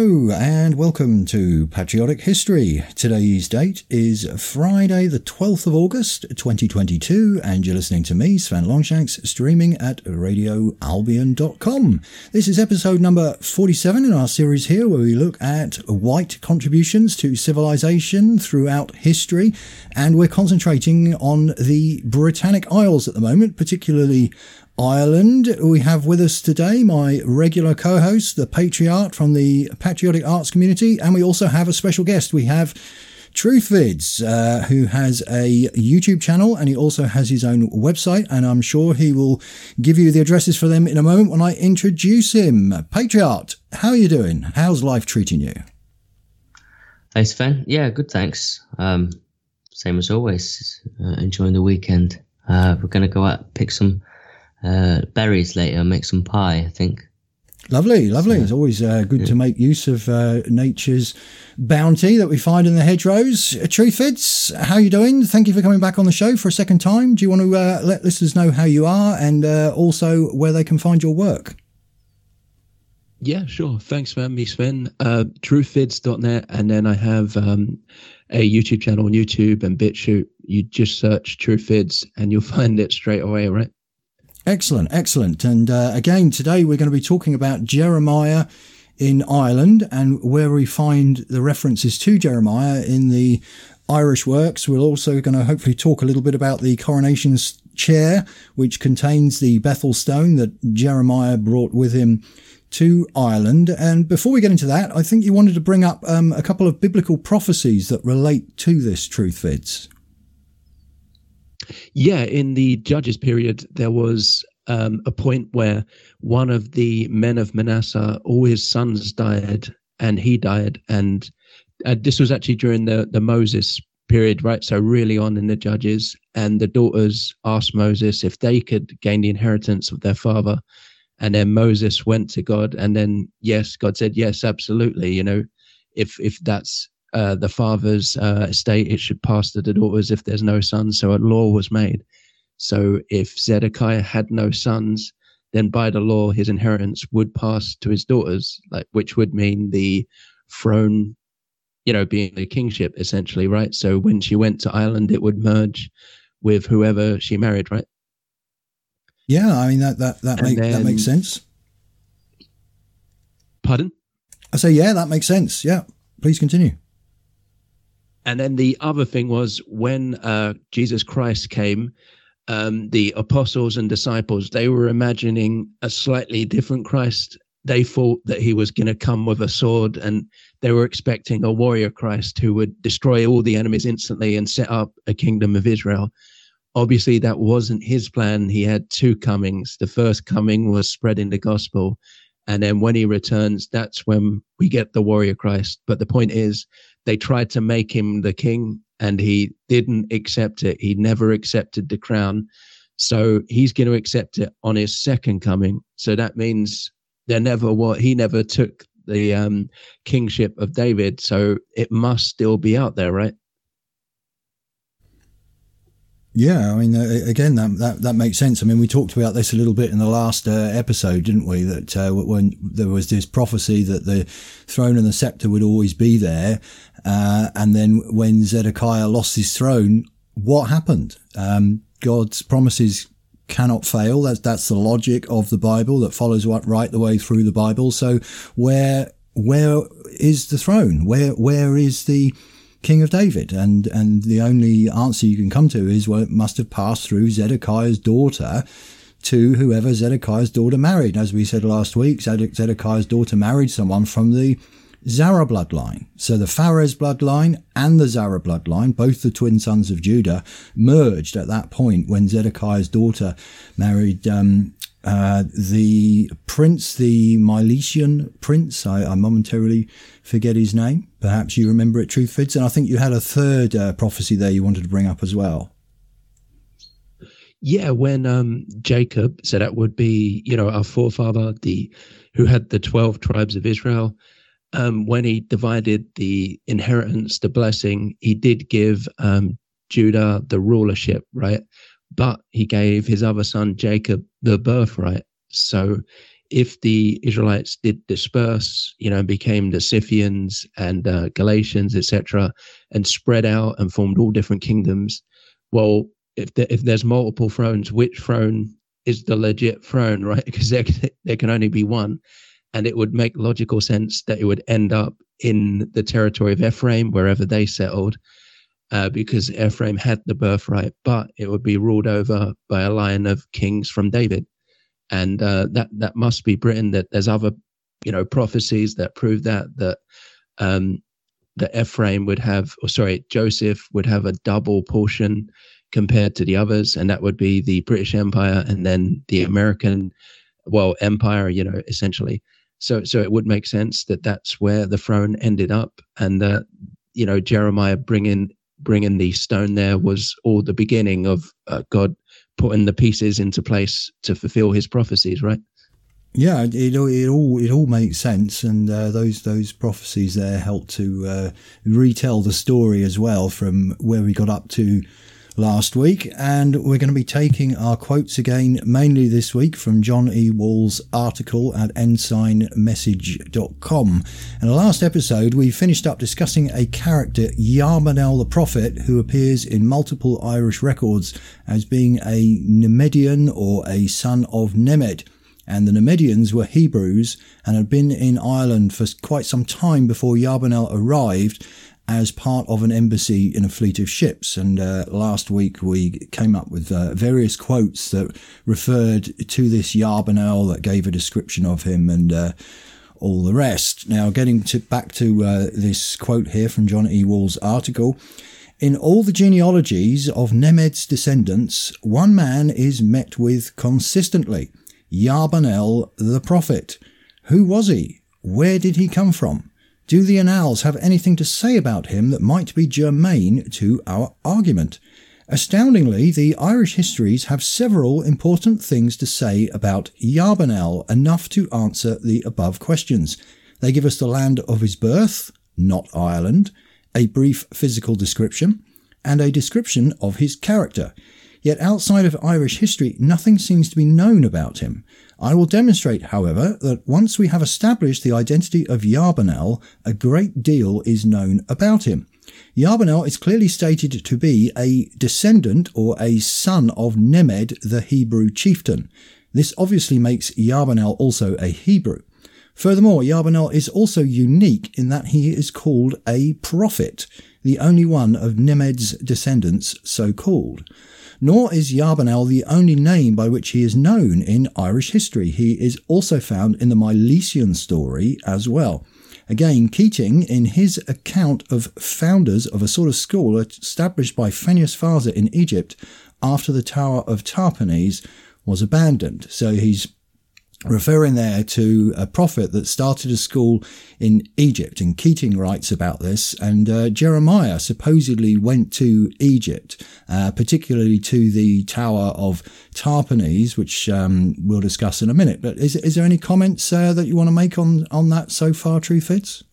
Hello and welcome to Patriotic History. Today's date is Friday the 12th of August 2022 and you're listening to me, Sven Longshanks, streaming at radioalbion.com. This is episode number 47 in our series here where we look at white contributions to civilization throughout history, and we're concentrating on the Britannic Isles at the moment, particularly Ireland. We have with us today my regular co-host, the Patriarch from the Patriotic Arts community, and we also have a special guest. We have Truthvids, who has a YouTube channel, and he also has his own website, and I'm sure he will give you the addresses for them in a moment when I introduce him. Patriarch, how are you doing? How's life treating you? Hey Sven, yeah, good, thanks. Same as always, enjoying the weekend. We're going to go out and pick some berries later, make some pie, I think. Lovely. It's always good to make use of nature's bounty that we find in the hedgerows. Truthvids, how are you doing? Thank you for coming back on the show for a second time. Do you want to let listeners know how you are and also where they can find your work? Yeah, sure. Thanks for having me, Sven. Truthvids.net, and then I have a YouTube channel on YouTube and BitChute. You just search Truthvids and you'll find it straight away, right? Excellent. And again, today we're going to be talking about Jeremiah in Ireland and where we find the references to Jeremiah in the Irish works. We're also going to hopefully talk a little bit about the coronation chair, which contains the Bethel stone that Jeremiah brought with him to Ireland. And before we get into that, I think you wanted to bring up a couple of biblical prophecies that relate to this, Truthvids. Yeah, in the Judges period, there was a point where one of the men of Manasseh, all his sons died, and he died. And this was actually during the Moses period, right? So really on in the Judges. And the daughters asked Moses if they could gain the inheritance of their father. And then Moses went to God. And then, yes, God said, yes, absolutely. You know, if that's the father's estate, it should pass to the daughters if there's no sons. So a law was made. So if Zedekiah had no sons, then by the law his inheritance would pass to his daughters, which would mean the throne, being the kingship essentially, right? So when she went to Ireland, it would merge with whoever she married, right? Yeah, I mean that makes sense. Pardon? I say, yeah, that makes sense. Yeah, please continue. And then the other thing was when Jesus Christ came, the apostles and disciples, they were imagining a slightly different Christ. They thought that he was going to come with a sword, and they were expecting a warrior Christ who would destroy all the enemies instantly and set up a kingdom of Israel. Obviously, that wasn't his plan. He had two comings. The first coming was spreading the gospel. And then when he returns, that's when we get the warrior Christ. But the point is, they tried to make him the king and he didn't accept it. He never accepted the crown. So he's going to accept it on his second coming. So that means he never took the kingship of David. So it must still be out there, right? Yeah, I mean, again, that makes sense. I mean, we talked about this a little bit in the last episode, didn't we? That when there was this prophecy that the throne and the scepter would always be there, and then when Zedekiah lost his throne, what happened? God's promises cannot fail. That's the logic of the Bible that follows right the way through the Bible. So where is the throne? Where is the King of David? And the only answer you can come to is, well, it must have passed through Zedekiah's daughter to whoever Zedekiah's daughter married. As we said last week, Zedekiah's daughter married someone from the Zara bloodline. So the Pharez bloodline and the Zara bloodline, both the twin sons of Judah, merged at that point when Zedekiah's daughter married the prince, the Milesian prince. I momentarily forget his name. Perhaps you remember it, Truthvids. And I think you had a third prophecy there you wanted to bring up as well. Yeah, when Jacob, so that would be, our forefather, who had the 12 tribes of Israel, when he divided the inheritance, the blessing, he did give Judah the rulership, right? But he gave his other son Jacob the birthright. So if the Israelites did disperse, became the Scythians and Galatians, etc., and spread out and formed all different kingdoms, well, if there's multiple thrones, which throne is the legit throne, right? Because there can only be one. And it would make logical sense that it would end up in the territory of Ephraim, wherever they settled, because Ephraim had the birthright, but it would be ruled over by a line of kings from David. And that must be Britain. That there's other, prophecies that prove that Ephraim would have, Joseph would have a double portion compared to the others, and that would be the British Empire and then the American, empire, essentially. So it would make sense that that's where the throne ended up, and Jeremiah bringing the stone there was all the beginning of God putting the pieces into place to fulfill his prophecies, right? Yeah, it all makes sense, and those prophecies there help to retell the story as well from where we got up to last week. And we're going to be taking our quotes again, mainly this week from John E. Wall's article at ensignmessage.com. In the last episode, we finished up discussing a character, Yarbanel the Prophet, who appears in multiple Irish records as being a Nemedian or a son of Nemed. And the Nemedians were Hebrews and had been in Ireland for quite some time before Yarbanel arrived as part of an embassy in a fleet of ships. And last week we came up with various quotes that referred to this Yarbanel, that gave a description of him and all the rest. Now, getting back to this quote here from John E. Wall's article. In all the genealogies of Nemed's descendants, one man is met with consistently: Yarbanel the Prophet. Who was he? Where did he come from? Do the annals have anything to say about him that might be germane to our argument? Astoundingly, the Irish histories have several important things to say about Yarbanel, enough to answer the above questions. They give us the land of his birth, not Ireland, a brief physical description, and a description of his character. Yet outside of Irish history, nothing seems to be known about him. I will demonstrate, however, that once we have established the identity of Yarbanel, a great deal is known about him. Yarbanel is clearly stated to be a descendant or a son of Nemed, the Hebrew chieftain. This obviously makes Yarbanel also a Hebrew. Furthermore, Yarbanel is also unique in that he is called a prophet, the only one of Nemed's descendants so called. Nor is Yarbanel the only name by which he is known in Irish history. He is also found in the Milesian story as well. Again, Keating, in his account of founders of a sort of school established by Phineas Farser in Egypt after the Tower of Tarpanes was abandoned. So he's referring there to a prophet that started a school in Egypt, and Keating writes about this. And Jeremiah supposedly went to Egypt, particularly to the Tower of Tarpanes, which we'll discuss in a minute. But is there any comments that you want to make on that so far, True Fitz?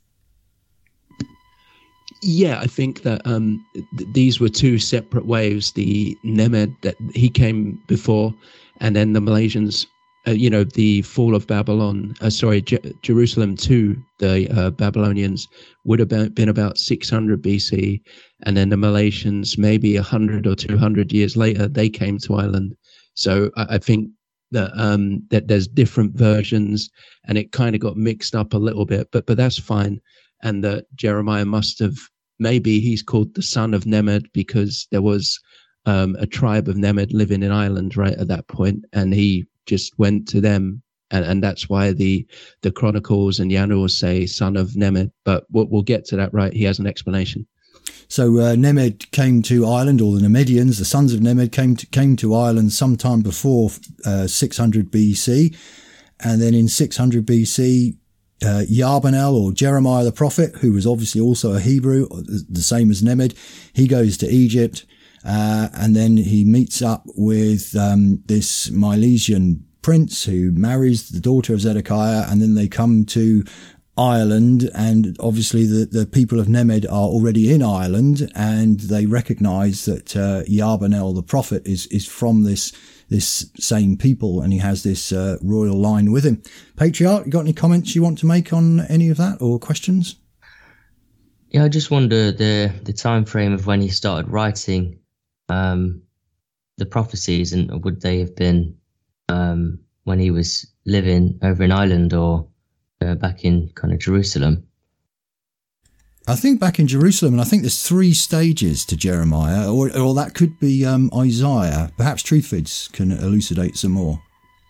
Yeah, I think that these were two separate waves. The Nemed, that he came before, and then the Milesians. The fall of Babylon, Jerusalem to the Babylonians would have been about 600 BC. And then the Milesians, maybe 100 or 200 years later, they came to Ireland. So I think that that there's different versions, and it kind of got mixed up a little bit, but that's fine. And that Jeremiah must have, maybe he's called the son of Nemed because there was a tribe of Nemed living in Ireland right at that point, and he just went to them, and that's why the Chronicles and the Annals say son of Nemed. But we'll get to that, right? He has an explanation. So Nemed came to Ireland, or the Nemedians, the sons of Nemed, came to Ireland sometime before 600 BC, and then in 600 BC, Yarbanel, or Jeremiah the prophet, who was obviously also a Hebrew, the same as Nemed, he goes to Egypt. And then he meets up with this Milesian prince who marries the daughter of Zedekiah, and then they come to Ireland, and obviously the people of Nemed are already in Ireland, and they recognise that Yarbanel the prophet is from this same people, and he has this royal line with him. Patriarch, you got any comments you want to make on any of that, or questions? Yeah, I just wonder the time frame of when he started writing the prophecies, and would they have been when he was living over in Ireland, or back in kind of Jerusalem? I think back in Jerusalem, and I think there's 3 stages to Jeremiah, or that could be Isaiah. Perhaps Truthvids can elucidate some more.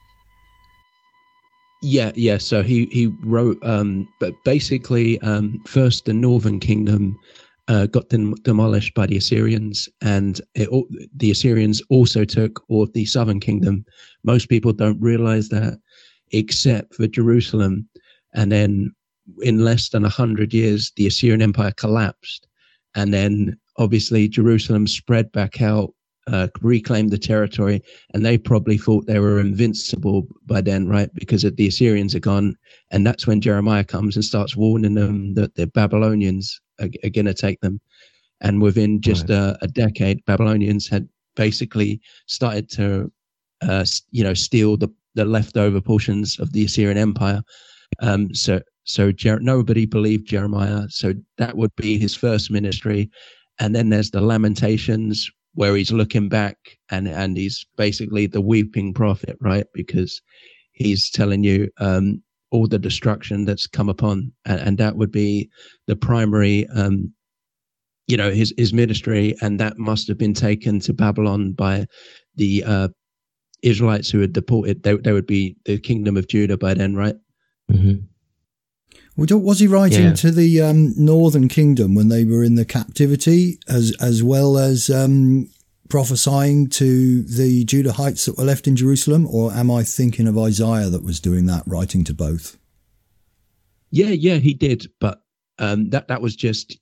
Yeah. So he wrote, but basically, first the northern kingdom got demolished by the Assyrians, and the Assyrians also took all of the southern kingdom. Most people don't realize that, except for Jerusalem. And then in less than 100 years, the Assyrian Empire collapsed. And then obviously Jerusalem spread back out, reclaimed the territory, and they probably thought they were invincible by then, right? Because the Assyrians are gone. And that's when Jeremiah comes and starts warning them that the Babylonians are going to take them. And within just a decade, Babylonians had basically started to, steal the leftover portions of the Assyrian Empire. So nobody believed Jeremiah. So that would be his first ministry. And then there's the Lamentations, where he's looking back, and he's basically the weeping prophet, right? Because he's telling you all the destruction that's come upon, and that would be the primary, his ministry, and that must have been taken to Babylon by the Israelites who had deported. They would be the kingdom of Judah by then, right? Mm-hmm. Was he writing to the northern kingdom when they were in the captivity, as well as prophesying to the Judahites that were left in Jerusalem? Or am I thinking of Isaiah that was doing that, writing to both? Yeah, he did. But that was just,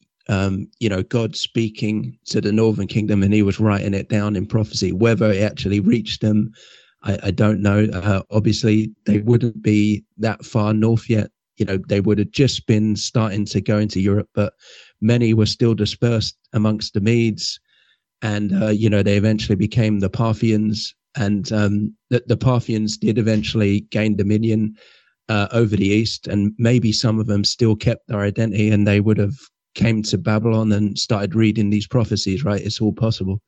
God speaking to the northern kingdom, and he was writing it down in prophecy. Whether it actually reached them, I don't know. Obviously, they wouldn't be that far north yet. They would have just been starting to go into Europe, but many were still dispersed amongst the Medes. And, they eventually became the Parthians. And the Parthians did eventually gain dominion over the east. And maybe some of them still kept their identity, and they would have came to Babylon and started reading these prophecies, right? It's all possible.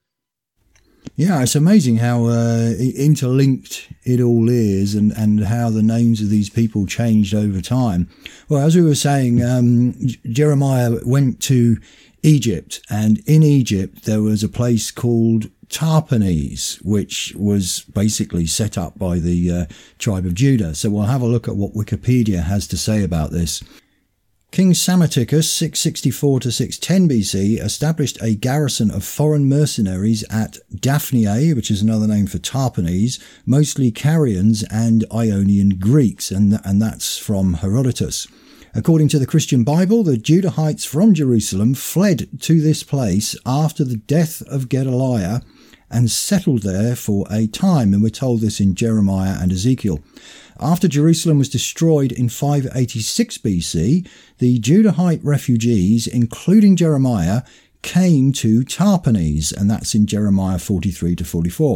Yeah, it's amazing how interlinked it all is, and how the names of these people changed over time. Well, as we were saying, Jeremiah went to Egypt, and in Egypt there was a place called Tahpanhes, which was basically set up by the tribe of Judah. So we'll have a look at what Wikipedia has to say about this. King Psammeticus, 664 to 610 BC, established a garrison of foreign mercenaries at Daphnae, which is another name for Tahpanhes, mostly Carians and Ionian Greeks, and that's from Herodotus. According to the Christian Bible, the Judahites from Jerusalem fled to this place after the death of Gedaliah and settled there for a time, and we're told this in Jeremiah and Ezekiel. After Jerusalem was destroyed in 586 BC, the Judahite refugees, including Jeremiah, came to Tahpanhes, and that's in Jeremiah 43 to 44.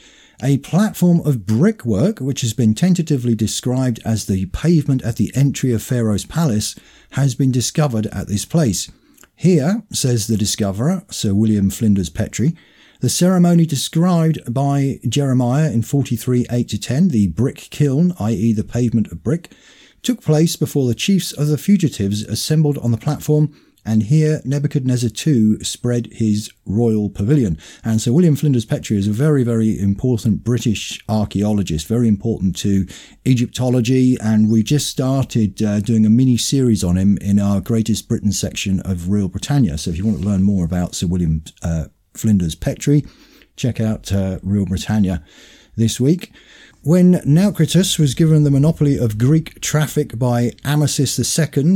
A platform of brickwork, which has been tentatively described as the pavement at the entry of Pharaoh's palace, has been discovered at this place. Here, says the discoverer, Sir William Flinders Petrie, the ceremony described by Jeremiah in 43, 8-10, the brick kiln, i.e. the pavement of brick, took place before the chiefs of the fugitives assembled on the platform, and here Nebuchadnezzar II spread his royal pavilion. And Sir William Flinders Petrie is a very, very important British archaeologist, very important to Egyptology, and we just started doing a mini-series on him in our Greatest Britain section of Real Britannia. So if you want to learn more about Sir William Flinders Petrie, check out Real Britannia this week. When Naucritus was given the monopoly of Greek traffic by Amasis II,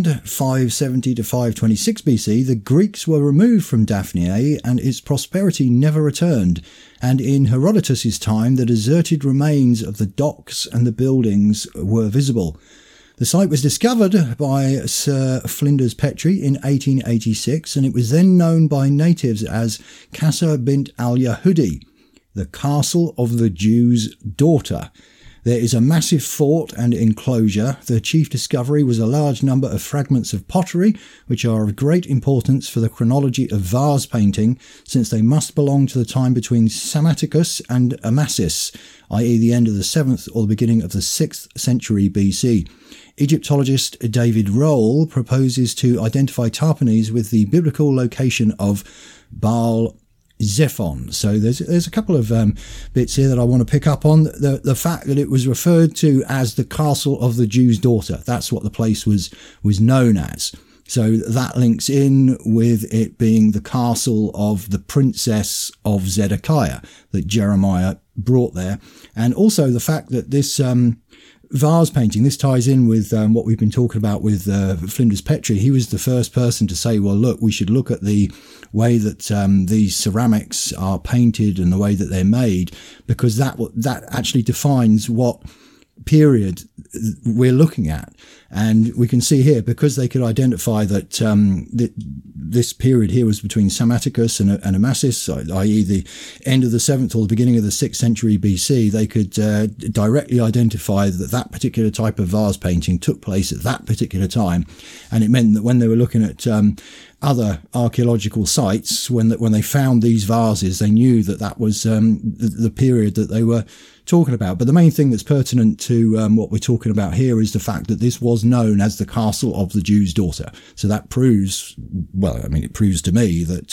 570 to 526 BC, the Greeks were removed from Daphnae and its prosperity never returned, and in Herodotus's time the deserted remains of the docks and the buildings were visible. The site was discovered by Sir Flinders Petrie in 1886, and it was then known by natives as Qasr bint al-Yahudi, the castle of the Jew's daughter. There is a massive fort and enclosure. The chief discovery was a large number of fragments of pottery, which are of great importance for the chronology of vase painting, since they must belong to the time between Psammaticus and Amasis, i.e. the end of the 7th or the beginning of the 6th century BC. Egyptologist David Roll proposes to identify Tarpanes with the biblical location of Baal Zephon. So there's a couple of bits here that I want to pick up on. The fact that it was referred to as the castle of the Jew's daughter. That's what the place was known as. So that links in with it being the castle of the princess of Zedekiah that Jeremiah brought there. And also the fact that this vase painting, this ties in with what we've been talking about with Flinders Petrie. He was the first person to say, well, look, we should look at the way that these ceramics are painted and the way that they're made, because that actually defines what period we're looking at. And we can see here, because they could identify that this period here was between Psammaticus and Amasis, i.e. the end of the 7th or the beginning of the 6th century BC, they could directly identify that particular type of vase painting took place at that particular time. And it meant that when they were looking at other archaeological sites, when they found these vases, they knew that was the period that they were talking about. But the main thing that's pertinent to what we're talking about here is the fact that this was known as the castle of the Jew's daughter. So that proves, well, I mean, it proves to me that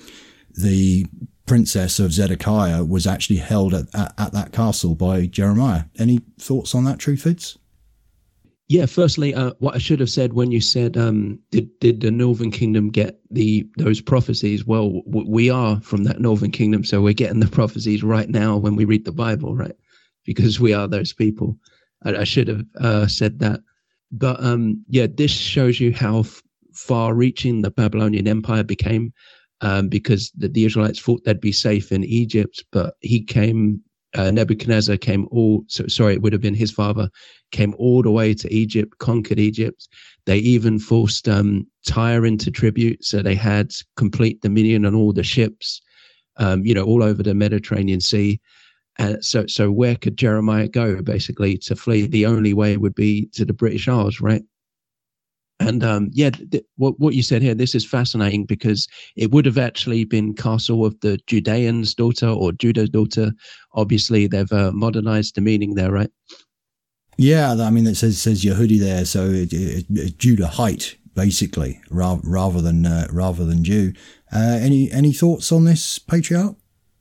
the princess of Zedekiah was actually held at that castle by Jeremiah. Any thoughts on that, Truthvids? Yeah, firstly, what I should have said when you said, did the Northern Kingdom get those prophecies? Well, we are from that Northern Kingdom, so we're getting the prophecies right now when we read the Bible, right? Because we are those people. I should have said that. But yeah, this shows you how far-reaching the Babylonian Empire became, because the Israelites thought they'd be safe in Egypt, but he came. Nebuchadnezzar came it would have been his father, came all the way to Egypt, conquered Egypt. They even forced Tyre into tribute, so they had complete dominion on all the ships, all over the Mediterranean Sea. And so where could Jeremiah go, basically, to flee? The only way would be to the British Isles, right? And what you said here, this is fascinating, because it would have actually been castle of the Judeans' daughter or Judah's daughter. Obviously, they've modernized the meaning there, right? Yeah, I mean, it says Yehudi there, so Judahite, basically, rather than Jew. Any thoughts on this, Patriarch?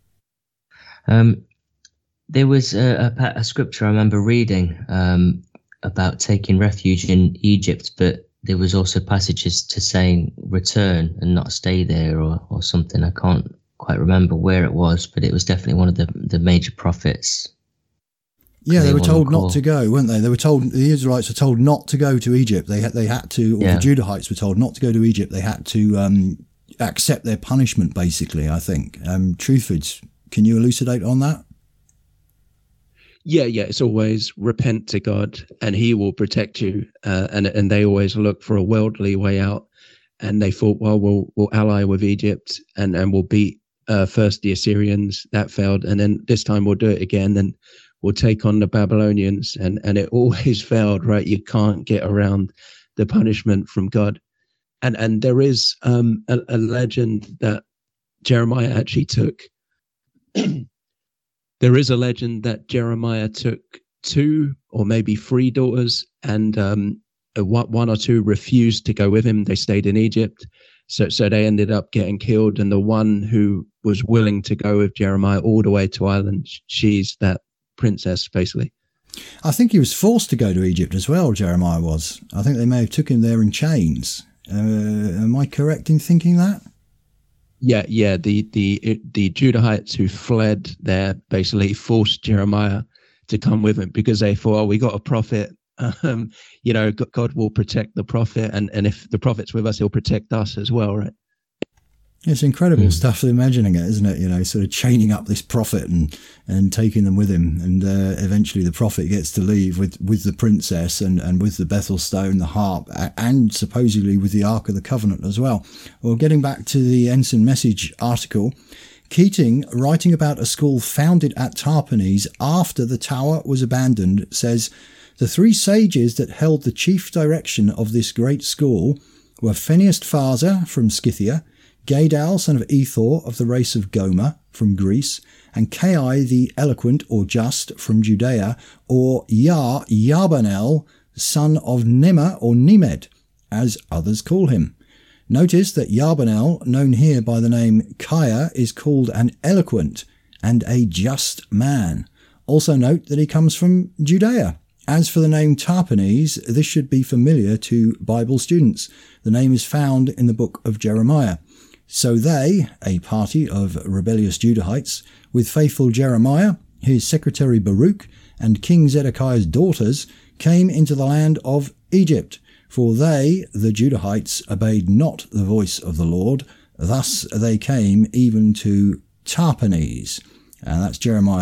There was a scripture I remember reading about taking refuge in Egypt, but there was also passages to saying return and not stay there or something. I can't quite remember where it was, but it was definitely one of the major prophets. Yeah, they were told not to go, weren't they? They were told, the Israelites were told not to go to Egypt. They had to, or the Judahites were told not to go to Egypt. They had to accept their punishment, basically, I think. Truthvids, can you elucidate on that? Yeah, it's always repent to God and he will protect you. And they always look for a worldly way out. And they thought, well, we'll ally with Egypt and we'll beat first the Assyrians. That failed. And then this time we'll do it again. Then we'll take on the Babylonians. And it always failed, right? You can't get around the punishment from God. And there is a legend that Jeremiah actually took. There is a legend that Jeremiah took 2 or maybe 3 daughters, and 1 or 2 refused to go with him. They stayed in Egypt. So they ended up getting killed. And the one who was willing to go with Jeremiah all the way to Ireland, she's that princess, basically. I think he was forced to go to Egypt as well, Jeremiah was. I think they may have took him there in chains. Am I correct in thinking that? Yeah. The Judahites who fled there basically forced Jeremiah to come with him because they thought, we got a prophet. God will protect the prophet, and if the prophet's with us, he'll protect us as well, right? It's incredible stuff, imagining it, isn't it? You know, sort of chaining up this prophet and taking them with him. And eventually the prophet gets to leave with the princess and with the Bethel stone, the harp, and supposedly with the Ark of the Covenant as well. Well, getting back to the Ensign Message article, Keating, writing about a school founded at Tarpanese after the tower was abandoned, says, "The three sages that held the chief direction of this great school were Phineas Phaser from Scythia, Gaedal, son of Ethor of the race of Gomer from Greece, and Cai the eloquent or just from Judea, or Yarbanel, son of Nema or Nemed, as others call him." Notice that Yarbanel, known here by the name Kaya, is called an eloquent and a just man. Also note that he comes from Judea. As for the name Tarpanese, this should be familiar to Bible students. The name is found in the book of Jeremiah. So they, a party of rebellious Judahites, with faithful Jeremiah, his secretary Baruch, and King Zedekiah's daughters, came into the land of Egypt. For they, the Judahites, obeyed not the voice of the Lord. Thus they came even to Tarpanese. And that's Jeremiah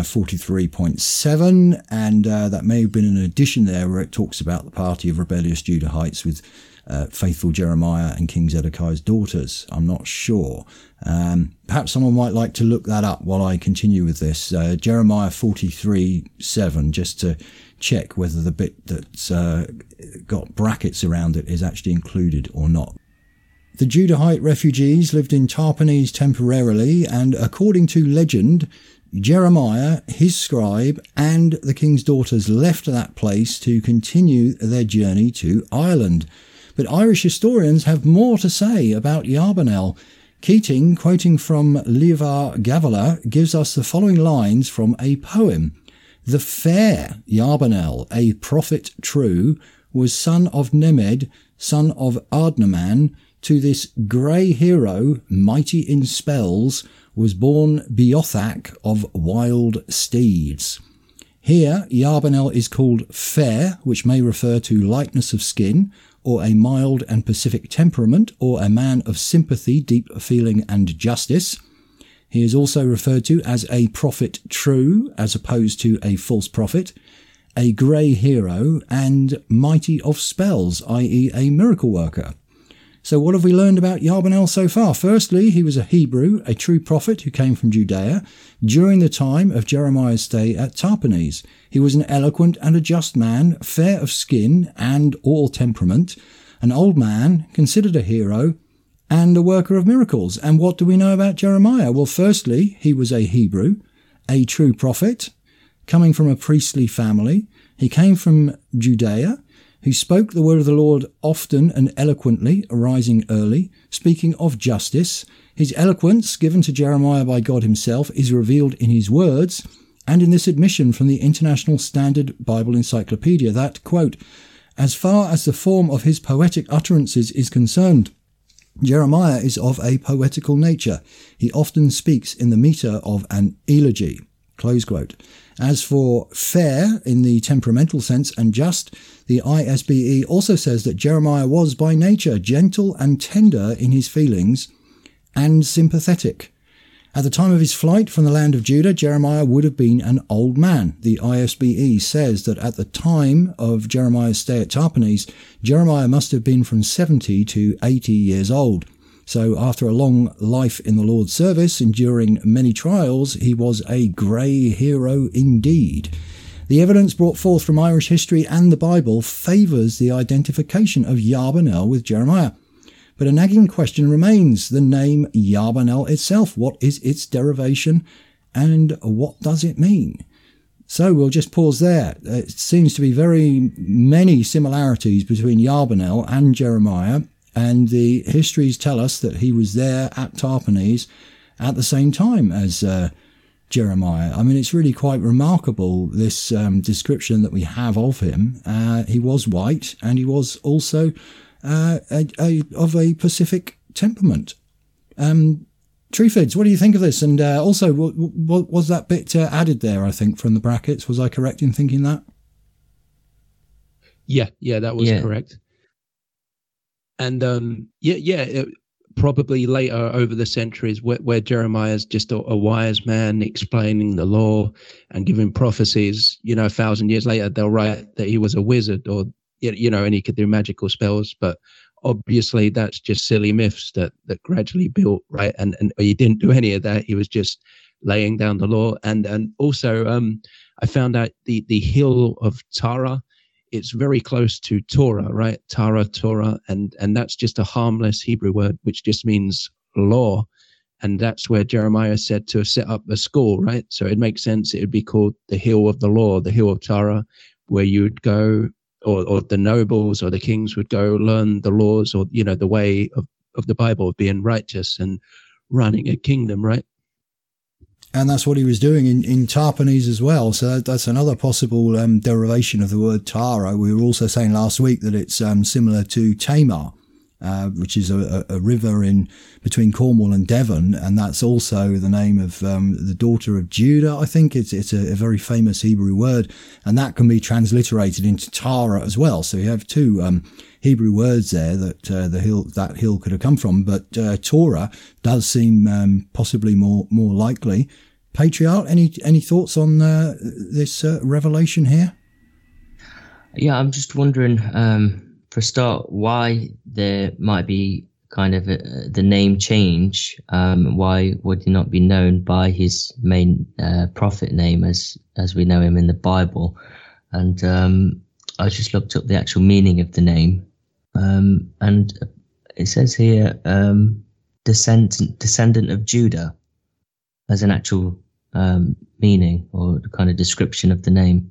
43.7. And that may have been an addition there where it talks about the party of rebellious Judahites with faithful Jeremiah and King Zedekiah's daughters. I'm not sure. Perhaps someone might like to look that up while I continue with this. Jeremiah 43:7, just to check whether the bit that's got brackets around it is actually included or not. The Judahite refugees lived in Tarpanese temporarily, and according to legend, Jeremiah, his scribe, and the king's daughters left that place to continue their journey to Ireland. But Irish historians have more to say about Yarbanel. Keating, quoting from Levar Gavala, gives us the following lines from a poem. "The fair Yarbanel, a prophet true, was son of Nemed, son of Ardnaman. To this grey hero, mighty in spells, was born Beothak of wild steeds." Here, Yarbanel is called fair, which may refer to lightness of skin, or a mild and pacific temperament, or a man of sympathy, deep feeling and justice. He is also referred to as a prophet true, as opposed to a false prophet, a grey hero, and mighty of spells, i.e. a miracle worker. So what have we learned about Yarbanel so far? Firstly, he was a Hebrew, a true prophet who came from Judea during the time of Jeremiah's stay at Tarpanese. He was an eloquent and a just man, fair of skin and all temperament, an old man, considered a hero, and a worker of miracles. And what do we know about Jeremiah? Well, firstly, he was a Hebrew, a true prophet, coming from a priestly family. He came from Judea, who spoke the word of the Lord often and eloquently, arising early, speaking of justice. His eloquence, given to Jeremiah by God himself, is revealed in his words and in this admission from the International Standard Bible Encyclopedia that, quote, "As far as the form of his poetic utterances is concerned, Jeremiah is of a poetical nature. He often speaks in the metre of an elegy." Close quote. As for fair in the temperamental sense and just, the ISBE also says that Jeremiah was by nature gentle and tender in his feelings and sympathetic. At the time of his flight from the land of Judah, Jeremiah would have been an old man. The ISBE says that at the time of Jeremiah's stay at Tarpanese, Jeremiah must have been from 70 to 80 years old. So after a long life in the Lord's service, enduring many trials, he was a grey hero indeed. The evidence brought forth from Irish history and the Bible favours the identification of Yarbanel with Jeremiah. But a nagging question remains: the name Yarbanel itself. What is its derivation and what does it mean? So we'll just pause there. It seems to be very many similarities between Yarbanel and Jeremiah, and the histories tell us that he was there at Tarpanese at the same time as Jeremiah. I mean, it's really quite remarkable, this description that we have of him. He was white, and he was also of a Pacific temperament. Treefids, what do you think of this? And also, what was that bit added there, I think, from the brackets? Was I correct in thinking that? Yeah, that was correct. And probably later over the centuries where Jeremiah is just a wise man explaining the law and giving prophecies, 1,000 years later, they'll write that he was a wizard or, and he could do magical spells. But obviously that's just silly myths that gradually built, right? And he didn't do any of that. He was just laying down the law. And also I found out the hill of Tara, it's very close to Torah, right? Torah. And that's just a harmless Hebrew word, which just means law. And that's where Jeremiah said to set up a school, right? So it makes sense. It would be called the hill of the law, the hill of Tara, where you would go, or the nobles or the kings would go learn the laws or, the way of the Bible of being righteous and running a kingdom, right? And that's what he was doing in Tarpanese as well. So that's another possible derivation of the word Tara. We were also saying last week that it's similar to Tamar, which is a river in between Cornwall and Devon. And that's also the name of the daughter of Judah. I think it's a very famous Hebrew word. And that can be transliterated into Tara as well. So you have two Hebrew words there that that hill could have come from. But Torah does seem possibly more likely. Patriarch, any thoughts on this revelation here? Yeah, I'm just wondering, for a start, why there might be kind of the name change. Why would he not be known by his main prophet name as we know him in the Bible? And I just looked up the actual meaning of the name. And it says here, descendant of Judah, as an actual meaning or kind of description of the name.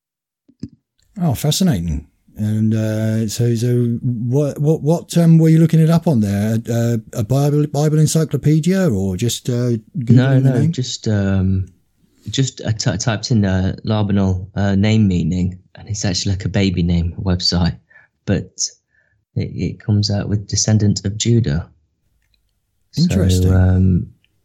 Oh, fascinating! And so what were you looking it up on there? A Bible encyclopedia or just Googling the name? Just I typed in Labanel name meaning, and it's actually like a baby name website, but it comes out with descendant of Judah. Interesting. So,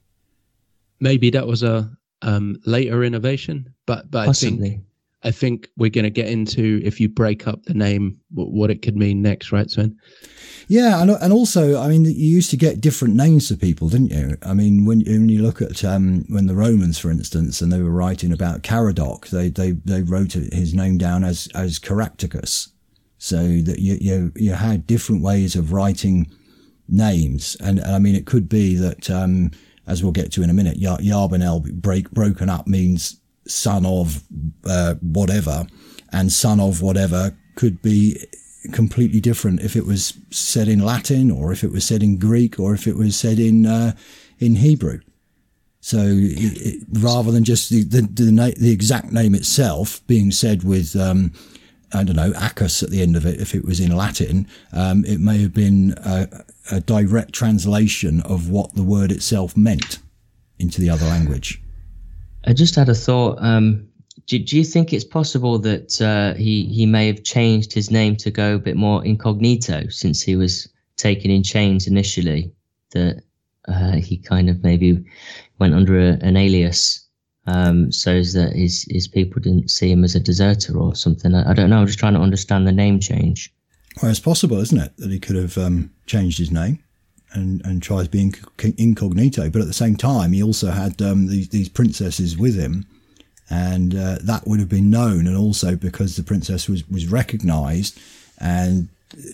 maybe that was a later innovation, but possibly. I think we're going to get into, if you break up the name, what it could mean next, right, Sven? Yeah, and also, I mean, you used to get different names for people, didn't you? I mean, when you look at when the Romans, for instance, and they were writing about Caradoc, they wrote his name down as Caractacus, so that you had different ways of writing names, and I mean, it could be that, as we'll get to in a minute, Yarbanel broken up means son of whatever, and son of whatever could be completely different if it was said in Latin, or if it was said in Greek, or if it was said in Hebrew. So rather than just the exact name itself being said with I don't know, acus at the end of it, if it was in Latin, it may have been a direct translation of what the word itself meant into the other language. I just had a thought. Do you think it's possible that he may have changed his name to go a bit more incognito, since he was taken in chains initially, that he kind of maybe went under an alias, so that his people didn't see him as a deserter or something? I don't know. I'm just trying to understand the name change. Well, it's possible, isn't it, that he could have changed his name and tried being incognito. But at the same time, he also had these princesses with him, and that would have been known. And also because the princess was recognised and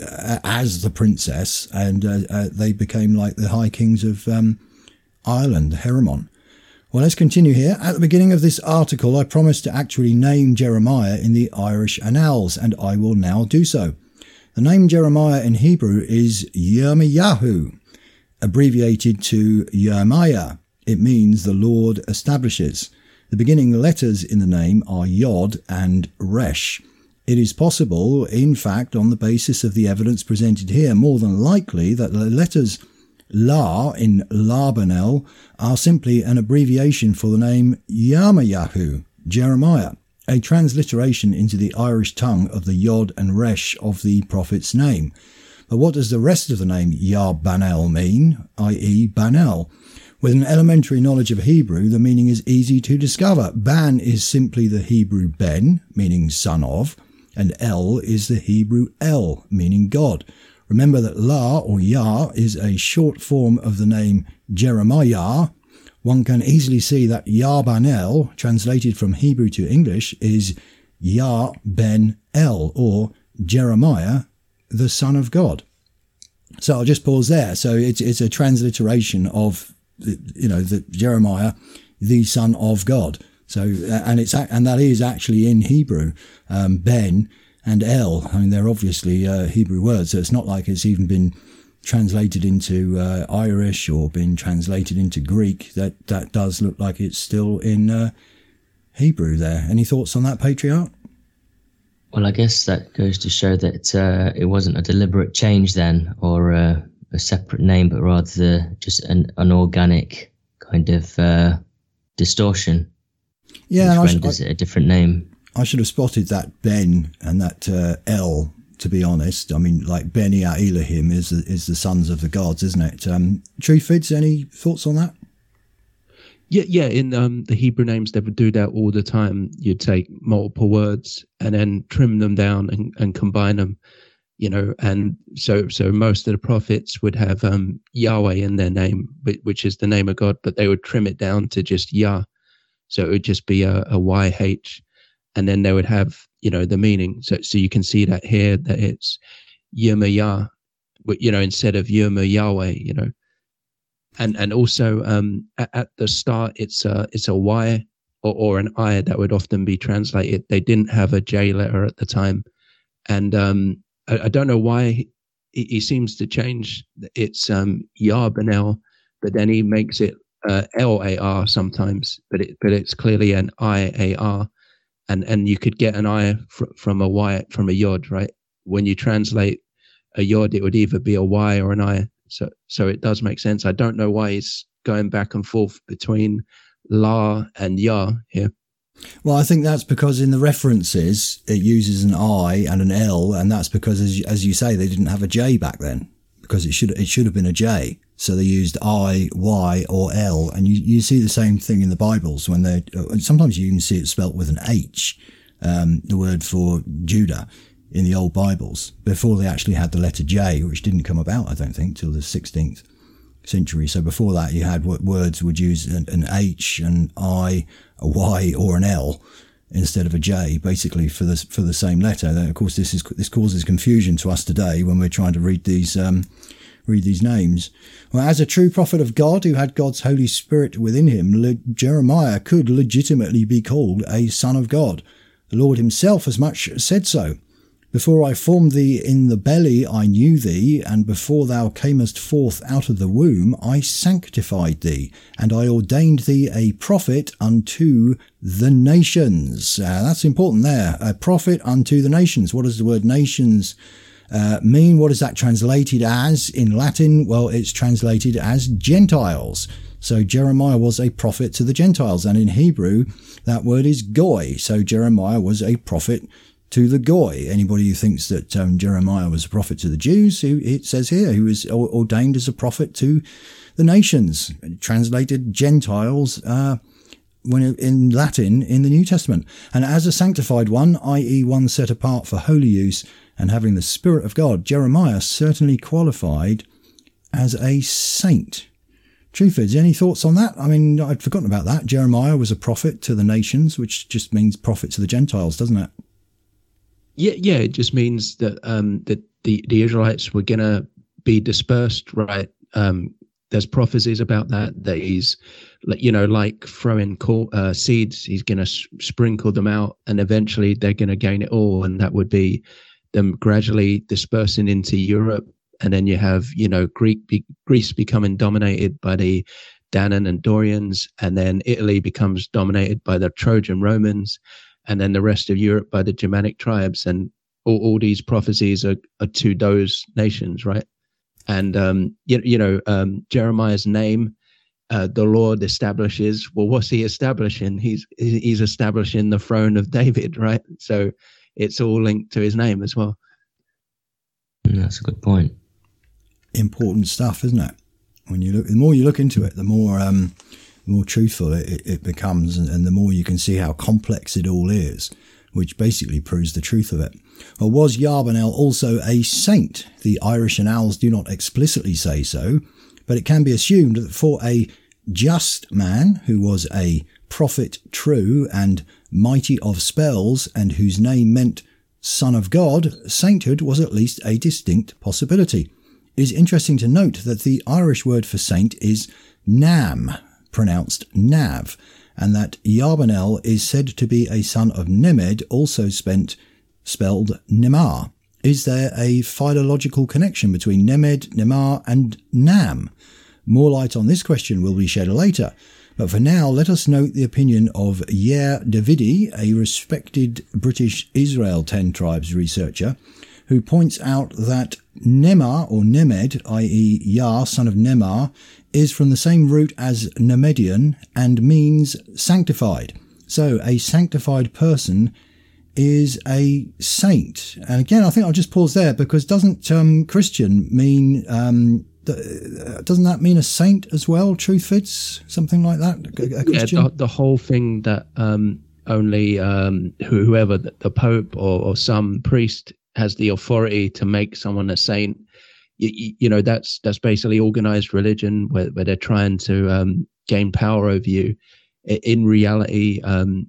as the princess, and they became like the high kings of Ireland, Heremon. Well, let's continue here. At the beginning of this article, I promised to actually name Jeremiah in the Irish Annals, and I will now do so. The name Jeremiah in Hebrew is Yirmiyahu, abbreviated to Yirmiah. It means the Lord establishes. The beginning letters in the name are Yod and Resh. It is possible, in fact, on the basis of the evidence presented here, more than likely that the letters La in Labanel are simply an abbreviation for the name Yirmiyahu, Jeremiah, a transliteration into the Irish tongue of the Yod and Resh of the prophet's name. But what does the rest of the name Yarbanel mean, i.e. Banel? With an elementary knowledge of Hebrew, the meaning is easy to discover. Ban is simply the Hebrew ben, meaning son of, and El is the Hebrew El, meaning God. Remember that La or Yah is a short form of the name Jeremiah. One can easily see that Yah-ben-el, translated from Hebrew to English, is Yah-ben-el, or Jeremiah, the son of God. So I'll just pause there. So it's a transliteration of, the Jeremiah, the son of God. So and that is actually in Hebrew, Ben and El. I mean, they're obviously Hebrew words, so it's not like it's even been translated into Irish or been translated into Greek. That does look like it's still in Hebrew there. Any thoughts on that, Patriarch? Well, I guess that goes to show that it wasn't a deliberate change then, or a separate name, but rather just an organic kind of distortion. Yeah, which renders it a different name. I should have spotted that Ben and that El, to be honest. I mean, like Beni Elohim is the sons of the gods, isn't it? Truthvids, any thoughts on that? Yeah. In the Hebrew names, they would do that all the time. You'd take multiple words and then trim them down and combine them, and so most of the prophets would have Yahweh in their name, which is the name of God, but they would trim it down to just Yah. So it would just be a YH, and then they would have, the meaning. So you can see that here, that it's Yirmiyah, but, instead of Yirmiyahweh, and also at the start, it's a Y or an I that would often be translated. They didn't have a J letter at the time. And I don't know why he seems to change. It's Yah-ben-el, but then he makes it L-A-R sometimes, but it's clearly an I-A-R, and you could get an I from a Y, from a Yod, right? When you translate a Yod, it would either be a Y or an I. So it does make sense. I don't know why he's going back and forth between La and Yah here. Well, I think that's because in the references it uses an I and an L, and that's because, as you say, they didn't have a J back then, because it should have been a J. So they used I, Y, or L, and you see the same thing in the Bibles when sometimes you even see it spelt with an H, the word for Judah in the old Bibles, before they actually had the letter J, which didn't come about, I don't think, till the 16th century. So before that, you had what words would use an H, an I, a Y, or an L instead of a J, basically for the same letter. And of course, this causes confusion to us today when we're trying to read these names. Well, as a true prophet of God who had God's Holy Spirit within him, Jeremiah could legitimately be called a son of God. The Lord himself as much said so. Before I formed thee in the belly, I knew thee, and before thou camest forth out of the womb, I sanctified thee, and I ordained thee a prophet unto the nations. That's important there. A prophet unto the nations. What does the word nations mean? What is that translated as in Latin? Well, it's translated as Gentiles. So Jeremiah was a prophet to the Gentiles, and in Hebrew, that word is goy. So Jeremiah was a prophet to the goy. Anybody who thinks that Jeremiah was a prophet to the Jews, who it says here, who was ordained as a prophet to the nations, translated Gentiles when in Latin in the New Testament. And as a sanctified one, i.e. one set apart for holy use and having the Spirit of God, Jeremiah certainly qualified as a saint. Truthvids, any thoughts on that? I mean, I'd forgotten about that. Jeremiah was a prophet to the nations, which just means prophet to the Gentiles, doesn't it? Yeah, it just means that that the Israelites were going to be dispersed, right? There's prophecies about that he's, like throwing seeds, he's going to sprinkle them out, and eventually they're going to gain it all, and that would be them gradually dispersing into Europe. And then you have, Greece becoming dominated by the Danaan and Dorians, and then Italy becomes dominated by the Trojan Romans, and then the rest of Europe by the Germanic tribes. And all these prophecies are to those nations, right? And, Jeremiah's name, the Lord establishes, well, what's he establishing? He's establishing the throne of David, right? So it's all linked to his name as well. That's a good point. Important stuff, isn't it? The more you look into it, the more truthful it becomes, and the more you can see how complex it all is. which basically proves the truth of it. Or was Yarbanel also a saint? The Irish annals do not explicitly say so, but it can be assumed that for a just man who was a prophet true and mighty of spells and whose name meant Son of God, sainthood was at least a distinct possibility. It is interesting to note that the Irish word for saint is Nam, pronounced Nav, and that Yarbanel is said to be a son of Nemed, also spelled Nemar. Is there a philological connection between Nemed, Nemar and Nam? More light on this question will be shed later. But for now, let us note the opinion of Yair Davidi, a respected British Israel 10 Tribes researcher, who points out that Nemar, or Nemed, i.e. Yah, son of Nemar, is from the same root as Nemedian and means sanctified. So a sanctified person is a saint. And again, I think I'll just pause there, because doesn't Christian mean... doesn't that mean a saint as well? Truth fits, something like that. A Christian? Yeah, the whole thing that only whoever the Pope or some priest has the authority to make someone a saint. You know, that's basically organized religion where they're trying to gain power over you. In reality,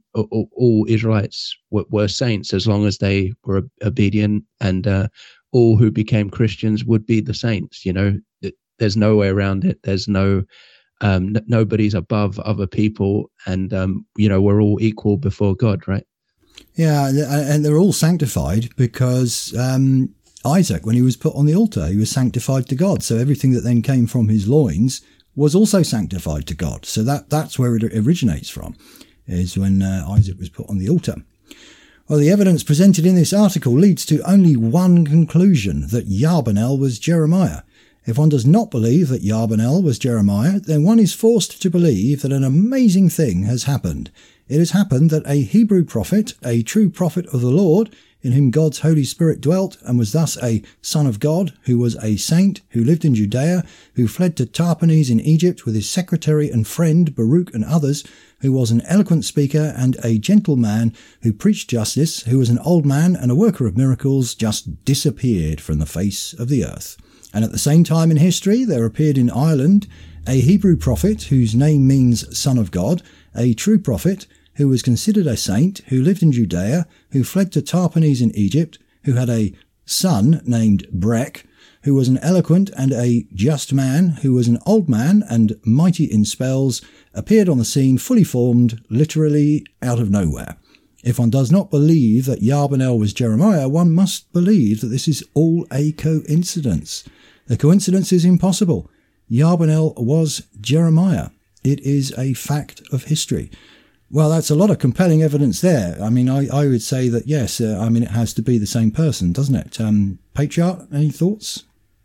all Israelites were saints as long as they were obedient, and all who became Christians would be the saints. You know, there's no way around it. There's no nobody's above other people, and you know, we're all equal before God, right? Yeah, and they're all sanctified because Isaac, when he was put on the altar, he was sanctified to God. So everything that then came from his loins was also sanctified to God. So that's where it originates from, is when Isaac was put on the altar. Well, the evidence presented in this article leads to only one conclusion, that Yarbanel was Jeremiah. If one does not believe that Yarbanel was Jeremiah, then one is forced to believe that an amazing thing has happened. It has happened that a Hebrew prophet, a true prophet of the Lord, in whom God's Holy Spirit dwelt, and was thus a son of God, who was a saint, who lived in Judea, who fled to Tarpanes in Egypt with his secretary and friend Baruch and others, who was an eloquent speaker and a gentle man, who preached justice, who was an old man and a worker of miracles, just disappeared from the face of the earth. And at the same time in history, there appeared in Ireland a Hebrew prophet whose name means son of God, a true prophet, who was considered a saint, who lived in Judea, who fled to Tarpanes in Egypt, who had a son named Brek, who was an eloquent and a just man, who was an old man and mighty in spells, appeared on the scene fully formed, literally out of nowhere. If one does not believe that Yarbanel was Jeremiah, one must believe that this is all a coincidence. The coincidence is impossible. Yarbanel was Jeremiah. It is a fact of history. Well, that's a lot of compelling evidence there. I mean, I would say that, yes, it has to be the same person, doesn't it? Patriarch, any thoughts?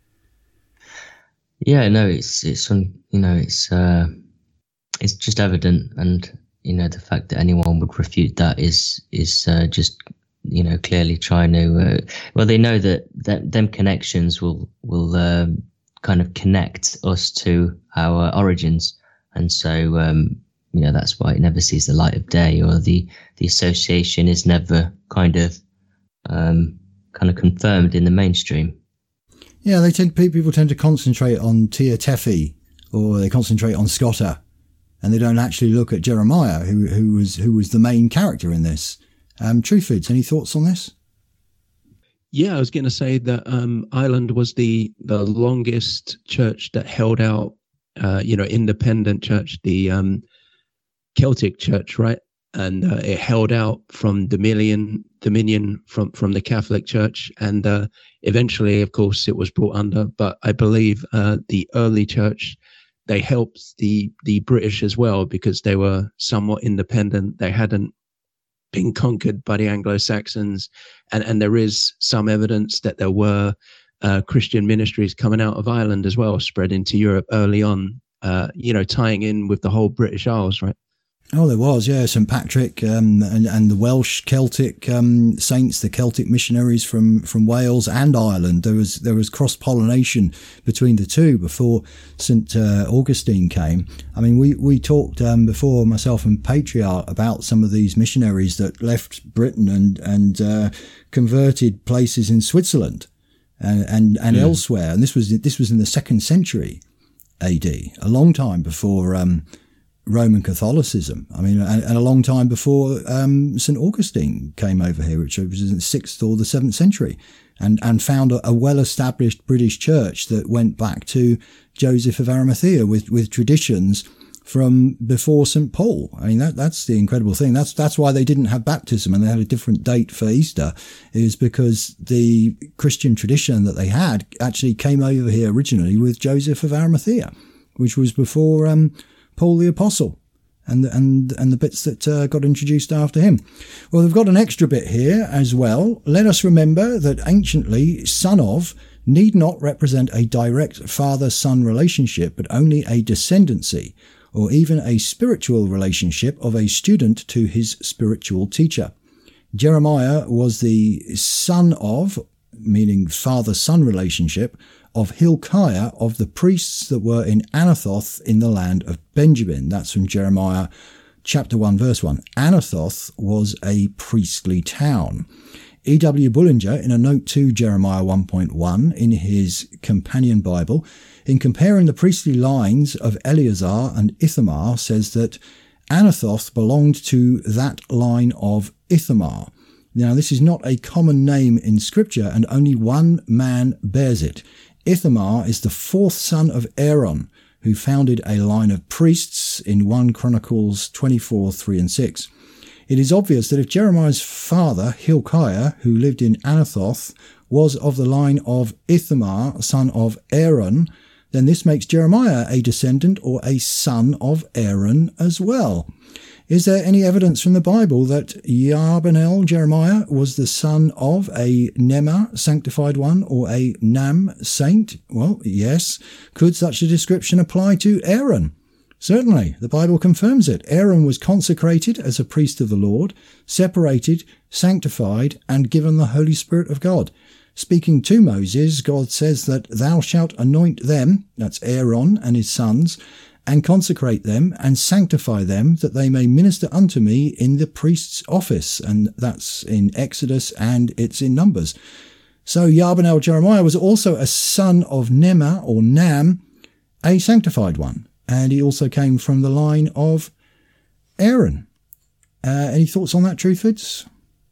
Yeah, no, it's just evident, and the fact that anyone would refute that is just clearly trying to. Well, they know that them connections will kind of connect us to our origins, and so that's why it never sees the light of day, or the association is never kind of confirmed in the mainstream. Yeah, people tend to concentrate on Tia Teffy, or they concentrate on Scotta, and they don't actually look at Jeremiah, who was the main character in this. Truthvids, any thoughts on this? Yeah, I was going to say that Ireland was the longest church that held out, independent church, the Celtic church, right? And it held out from dominion from the Catholic Church, and eventually, of course, it was brought under. But I believe the early church, they helped the British as well, because they were somewhat independent. They hadn't been conquered by the Anglo-Saxons, and there is some evidence that there were Christian ministries coming out of Ireland as well, spread into Europe early on. Tying in with the whole British Isles, right? Oh, there was, yeah, St. Patrick and the Welsh Celtic saints, the Celtic missionaries from Wales and Ireland. There was cross-pollination between the two before St. Augustine came. I mean, we talked before, myself and Patriarch, about some of these missionaries that left Britain and converted places in Switzerland and elsewhere. And this was in the 2nd century AD, a long time before Roman Catholicism. I mean, and a long time before St. Augustine came over here, which was in the 6th or the 7th century, and found a well-established British church that went back to Joseph of Arimathea with traditions from before St. Paul. I mean, that's the incredible thing. That's why they didn't have baptism and they had a different date for Easter, is because the Christian tradition that they had actually came over here originally with Joseph of Arimathea, which was before Paul the Apostle and the bits that got introduced after him. Well, we've got an extra bit here as well. Let us remember that anciently, son of need not represent a direct father-son relationship, but only a descendancy, or even a spiritual relationship of a student to his spiritual teacher. Jeremiah was the son of, meaning father-son relationship, of Hilkiah of the priests that were in Anathoth in the land of Benjamin. That's from Jeremiah chapter 1 verse 1. Anathoth was a priestly town. E.W. Bullinger, in a note to Jeremiah 1.1 in his Companion Bible, in comparing the priestly lines of Eleazar and Ithamar, says that Anathoth belonged to that line of Ithamar. Now, this is not a common name in Scripture, and only one man bears it. Ithamar is the 4th son of Aaron, who founded a line of priests in 1 Chronicles 24, 3 and 6. It is obvious that if Jeremiah's father, Hilkiah, who lived in Anathoth, was of the line of Ithamar, son of Aaron, then this makes Jeremiah a descendant or a son of Aaron as well. Is there any evidence from the Bible that Yarbanel, Jeremiah, was the son of a Nema, sanctified one, or a Nam, saint? Well, yes. Could such a description apply to Aaron? Certainly, the Bible confirms it. Aaron was consecrated as a priest of the Lord, separated, sanctified, and given the Holy Spirit of God. Speaking to Moses, God says that thou shalt anoint them, that's Aaron and his sons, and consecrate them and sanctify them, that they may minister unto me in the priest's office. And that's in Exodus and it's in Numbers. So Yarbanel Jeremiah was also a son of Nema or Nam, a sanctified one. And he also came from the line of Aaron. Any thoughts on that, Truthvids?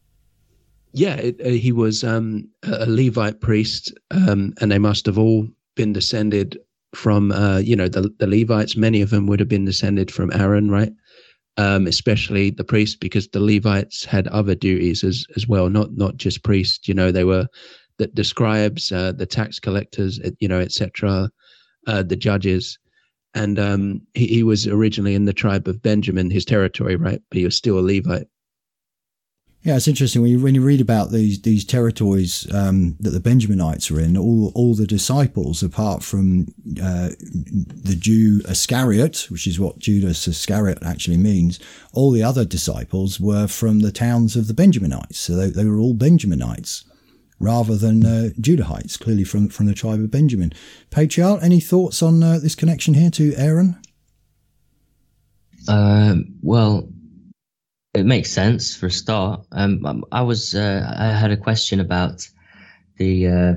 Yeah, he was a Levite priest, and they must have all been descended from, the Levites. Many of them would have been descended from Aaron, right? Especially the priests, because the Levites had other duties as well, not just priests. They were the scribes, the tax collectors, etc., the judges. And he was originally in the tribe of Benjamin, his territory, right? But he was still a Levite. Yeah, it's interesting when you read about these territories that the Benjaminites are in. All the disciples, apart from the Jew Iscariot, which is what Judas Iscariot actually means, all the other disciples were from the towns of the Benjaminites. So they were all Benjaminites rather than Judahites, clearly from the tribe of Benjamin. Patriarch, any thoughts on this connection here to Aaron? Well, it makes sense for a start. I had a question about the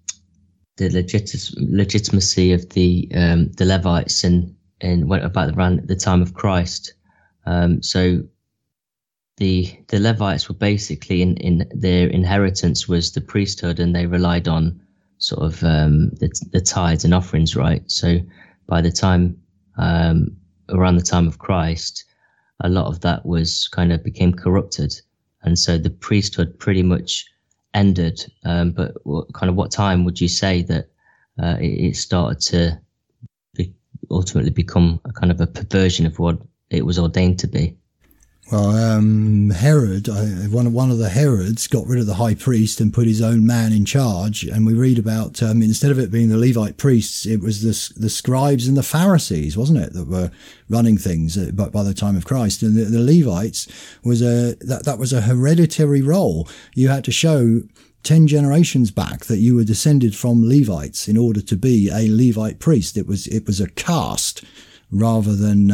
legitimacy of the Levites and around the time of Christ. So the Levites were basically in their inheritance was the priesthood, and they relied on sort of the tithes and offerings, right? So by the time around the time of Christ, a lot of that was kind of became corrupted. And so the priesthood pretty much ended. But what time would you say that it started to ultimately become a kind of a perversion of what it was ordained to be? Well, Herod, one of the Herods got rid of the high priest and put his own man in charge. And we read about, instead of it being the Levite priests, it was the scribes and the Pharisees, wasn't it, that were running things by the time of Christ. And the Levites that was a hereditary role. You had to show 10 generations back that you were descended from Levites in order to be a Levite priest. It was a caste rather than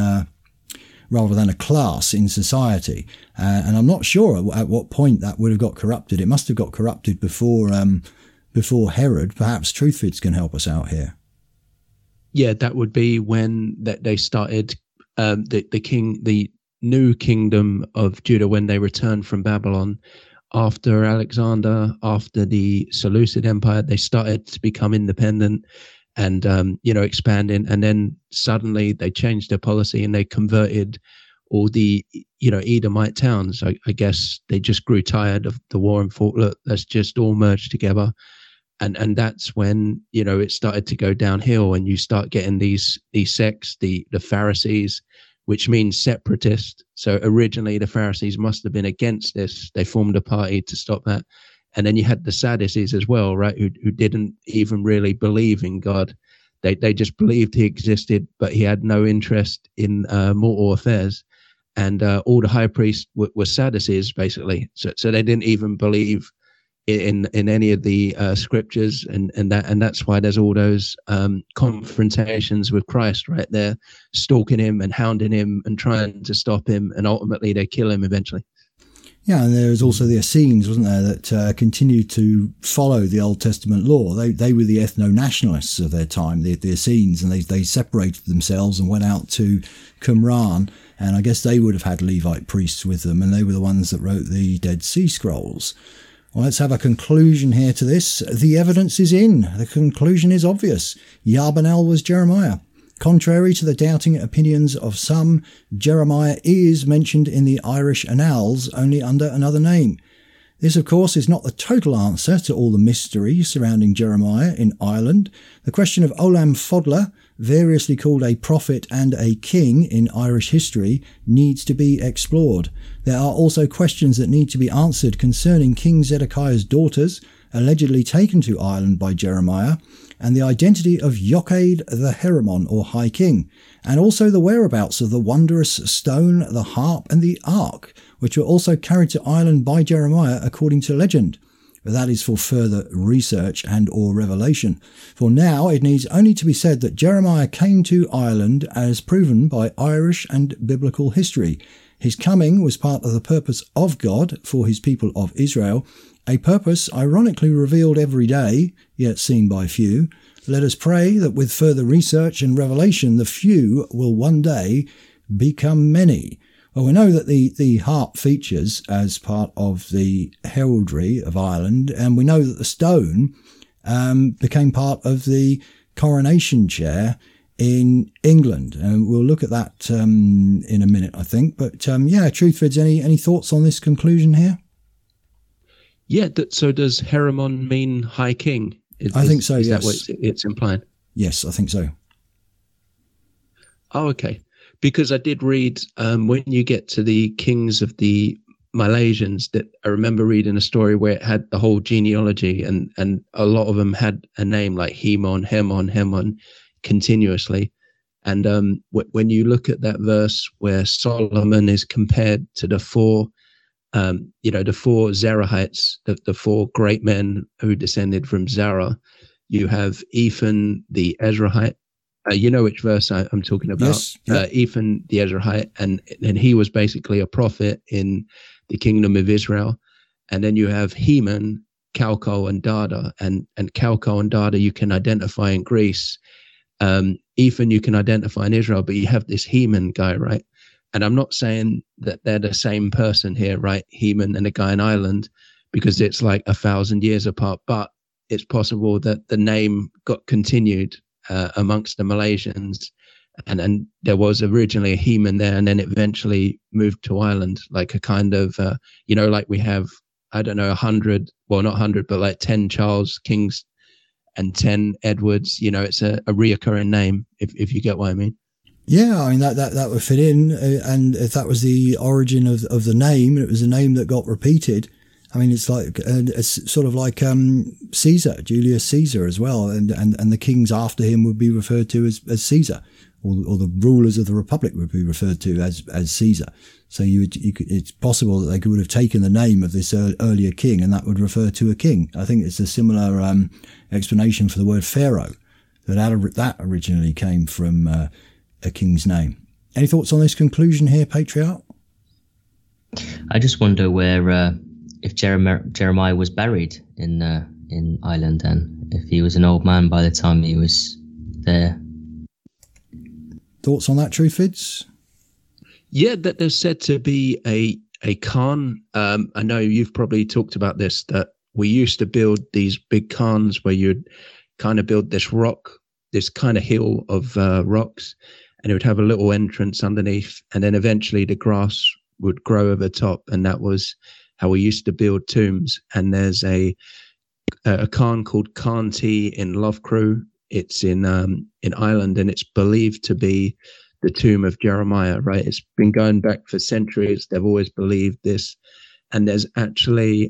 a class in society. And I'm not sure at what point that would have got corrupted. It must have got corrupted before Herod. Perhaps Truthvids can help us out here. Yeah, that would be when they started the new kingdom of Judah, when they returned from Babylon after Alexander, after the Seleucid Empire. They started to become independent and expanding, and then suddenly they changed their policy and they converted all the Edomite towns. I guess they just grew tired of the war and thought, look, let's just all merge together, and that's when it started to go downhill, and you start getting these sects, the Pharisees, which means separatist. So originally the Pharisees must have been against this. They formed a party to stop that. And then you had the Sadducees as well, right, who didn't even really believe in God. They just believed he existed, but he had no interest in mortal affairs. And all the high priests were Sadducees, basically. So they didn't even believe in any of the scriptures, and that's why there's all those confrontations with Christ, right? They're stalking him and hounding him and trying to stop him, and ultimately they kill him eventually. Yeah, and there was also the Essenes, wasn't there, that continued to follow the Old Testament law. They were the ethno-nationalists of their time, the Essenes, and they separated themselves and went out to Qumran, and I guess they would have had Levite priests with them, and they were the ones that wrote the Dead Sea Scrolls. Well, let's have a conclusion here to this. The evidence is in. The conclusion is obvious. Yarbanel was Jeremiah. Contrary to the doubting opinions of some, Jeremiah is mentioned in the Irish Annals only under another name. This, of course, is not the total answer to all the mystery surrounding Jeremiah in Ireland. The question of Olam Fodla, variously called a prophet and a king in Irish history, needs to be explored. There are also questions that need to be answered concerning King Zedekiah's daughters, allegedly taken to Ireland by Jeremiah, and the identity of Yochad the Heremon, or High King, and also the whereabouts of the wondrous stone, the harp, and the ark, which were also carried to Ireland by Jeremiah according to legend. But that is for further research and or revelation. For now, it needs only to be said that Jeremiah came to Ireland as proven by Irish and biblical history. His coming was part of the purpose of God for his people of Israel, a purpose ironically revealed every day, yet seen by few. Let us pray that with further research and revelation, the few will one day become many. Well, we know that the harp features as part of the heraldry of Ireland, and we know that the stone became part of the coronation chair in England. And we'll look at that in a minute, I think. But Truthvids, any thoughts on this conclusion here? Yeah, so does Heremon mean High King? I think so, yes. Is yes. that what it's implying? Yes, I think so. Oh, okay. Because I did read when you get to the kings of the Malaysians, that I remember reading a story where it had the whole genealogy, and a lot of them had a name like Hemon continuously. And when you look at that verse where Solomon is compared to the four Zerahites, the four great men who descended from Zerah, you have Ethan the Ezrahite. You know which verse I'm talking about? Yes. Yep. Ethan the Ezrahite, and he was basically a prophet in the kingdom of Israel. And then you have Heman, Calcol, and Dada. And Calcol and Dada you can identify in Greece. Ethan you can identify in Israel, but you have this Heman guy, right? And I'm not saying that they're the same person here, right? Heman and the guy in Ireland, because it's like 1,000 years apart. But it's possible that the name got continued amongst the Malaysians, and there was originally a Heman there, and then it eventually moved to Ireland, like a kind of, like we have, I don't know, 100, well, not 100, but like 10 Charles Kings and 10 Edwards. It's a reoccurring name, if you get what I mean. Yeah, I mean that would fit in, and if that was the origin of the name, it was a name that got repeated. I mean, it's like it's sort of like Caesar, Julius Caesar as well, and the kings after him would be referred to as Caesar, or the rulers of the republic would be referred to as Caesar. So it's possible that they would have taken the name of this earlier king, and that would refer to a king. I think it's a similar explanation for the word Pharaoh, that originally came from a king's name. Any thoughts on this conclusion here, Patriarch? I just wonder where if Jeremiah was buried in Ireland, and if he was an old man by the time he was there. Thoughts on that, Truefids? Yeah, that there's said to be a Khan. I know you've probably talked about this, that we used to build these big Khans where you'd kind of build this rock, this kind of hill of rocks, and it would have a little entrance underneath, and then eventually the grass would grow over top, and that was how we used to build tombs. And there's a Khan called Carnty in Loughcrew. It's in Ireland, and it's believed to be the tomb of Jeremiah, right? It's been going back for centuries. They've always believed this. And there's actually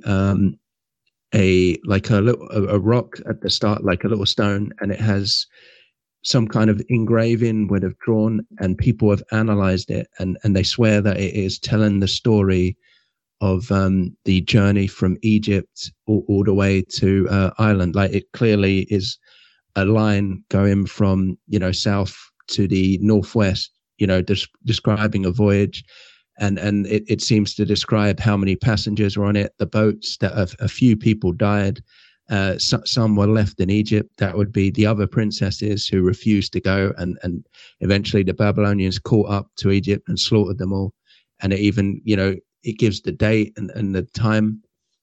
a rock at the start, like a little stone, and it has some kind of engraving would have drawn, and people have analyzed it, and they swear that it is telling the story of the journey from Egypt all the way to Ireland. Like, it clearly is a line going from, south to the northwest, describing a voyage. And it seems to describe how many passengers were on it, the boats, that a few people died. Some were left in Egypt. That would be the other princesses who refused to go. And eventually the Babylonians caught up to Egypt and slaughtered them all. And it even, it gives the date and the time,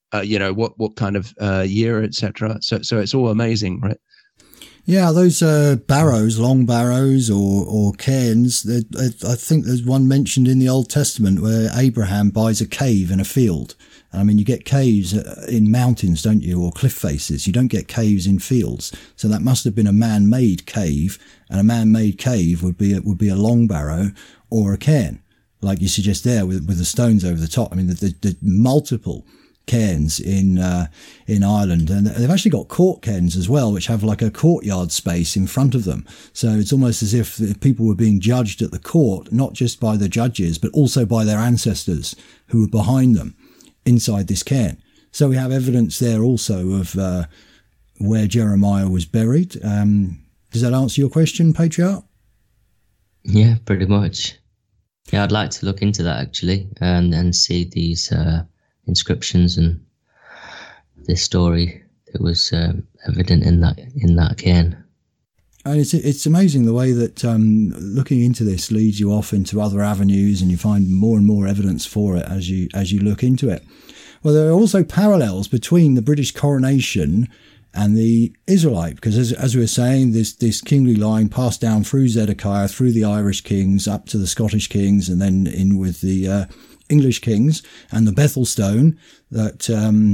what kind of year, etc. So it's all amazing, right? Yeah, those barrows, long barrows or cairns, I think there's one mentioned in the Old Testament where Abraham buys a cave in a field. I mean, you get caves in mountains, don't you, or cliff faces. You don't get caves in fields. So that must have been a man-made cave, and a man-made cave would be a long barrow or a cairn, like you suggest there, with the stones over the top. I mean, the multiple cairns in Ireland, and they've actually got court cairns as well, which have like a courtyard space in front of them. So it's almost as if the people were being judged at the court, not just by the judges, but also by their ancestors who were behind them inside this cairn. So we have evidence there also of where Jeremiah was buried. Does that answer your question, Patriarch? Yeah, pretty much. Yeah, I'd like to look into that actually, and see these inscriptions and this story that was evident in that cairn. And it's amazing the way that looking into this leads you off into other avenues, and you find more and more evidence for it as you look into it. Well, there are also parallels between the British coronation and the Israelite, because as we were saying, this kingly line passed down through Zedekiah, through the Irish kings, up to the Scottish kings, and then in with the English kings, and the Bethel stone that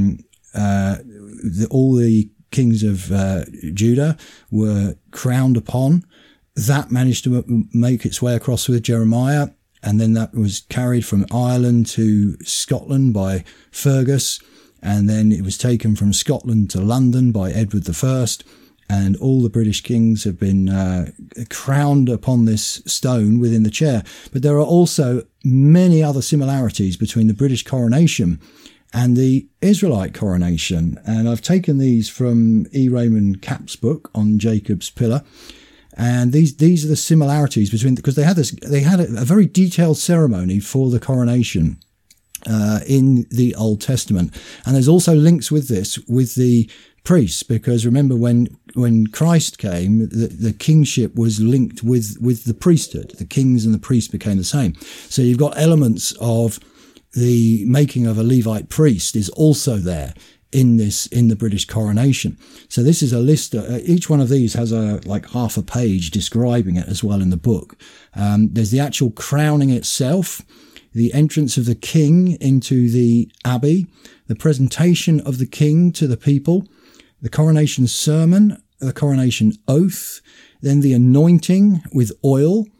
all the kings of Judah were crowned upon. That managed to make its way across with Jeremiah, and then that was carried from Ireland to Scotland by Fergus, and then it was taken from Scotland to London by Edward I, and all the British kings have been crowned upon this stone within the chair. But there are also many other similarities between the British coronation and the Israelite coronation. And I've taken these from E. Raymond Capp's book on Jacob's Pillar. And these are the similarities between, because they had a very detailed ceremony for the coronation in the Old Testament. And there's also links with this, with the priests, because remember when Christ came, the kingship was linked with the priesthood. The kings and the priests became the same. So you've got elements of the making of a Levite priest is also there in the British coronation. So this is a list. Each one of these has like half a page describing it as well in the book. There's the actual crowning itself, the entrance of the king into the abbey, the presentation of the king to the people, the coronation sermon, the coronation oath, then the anointing with oil,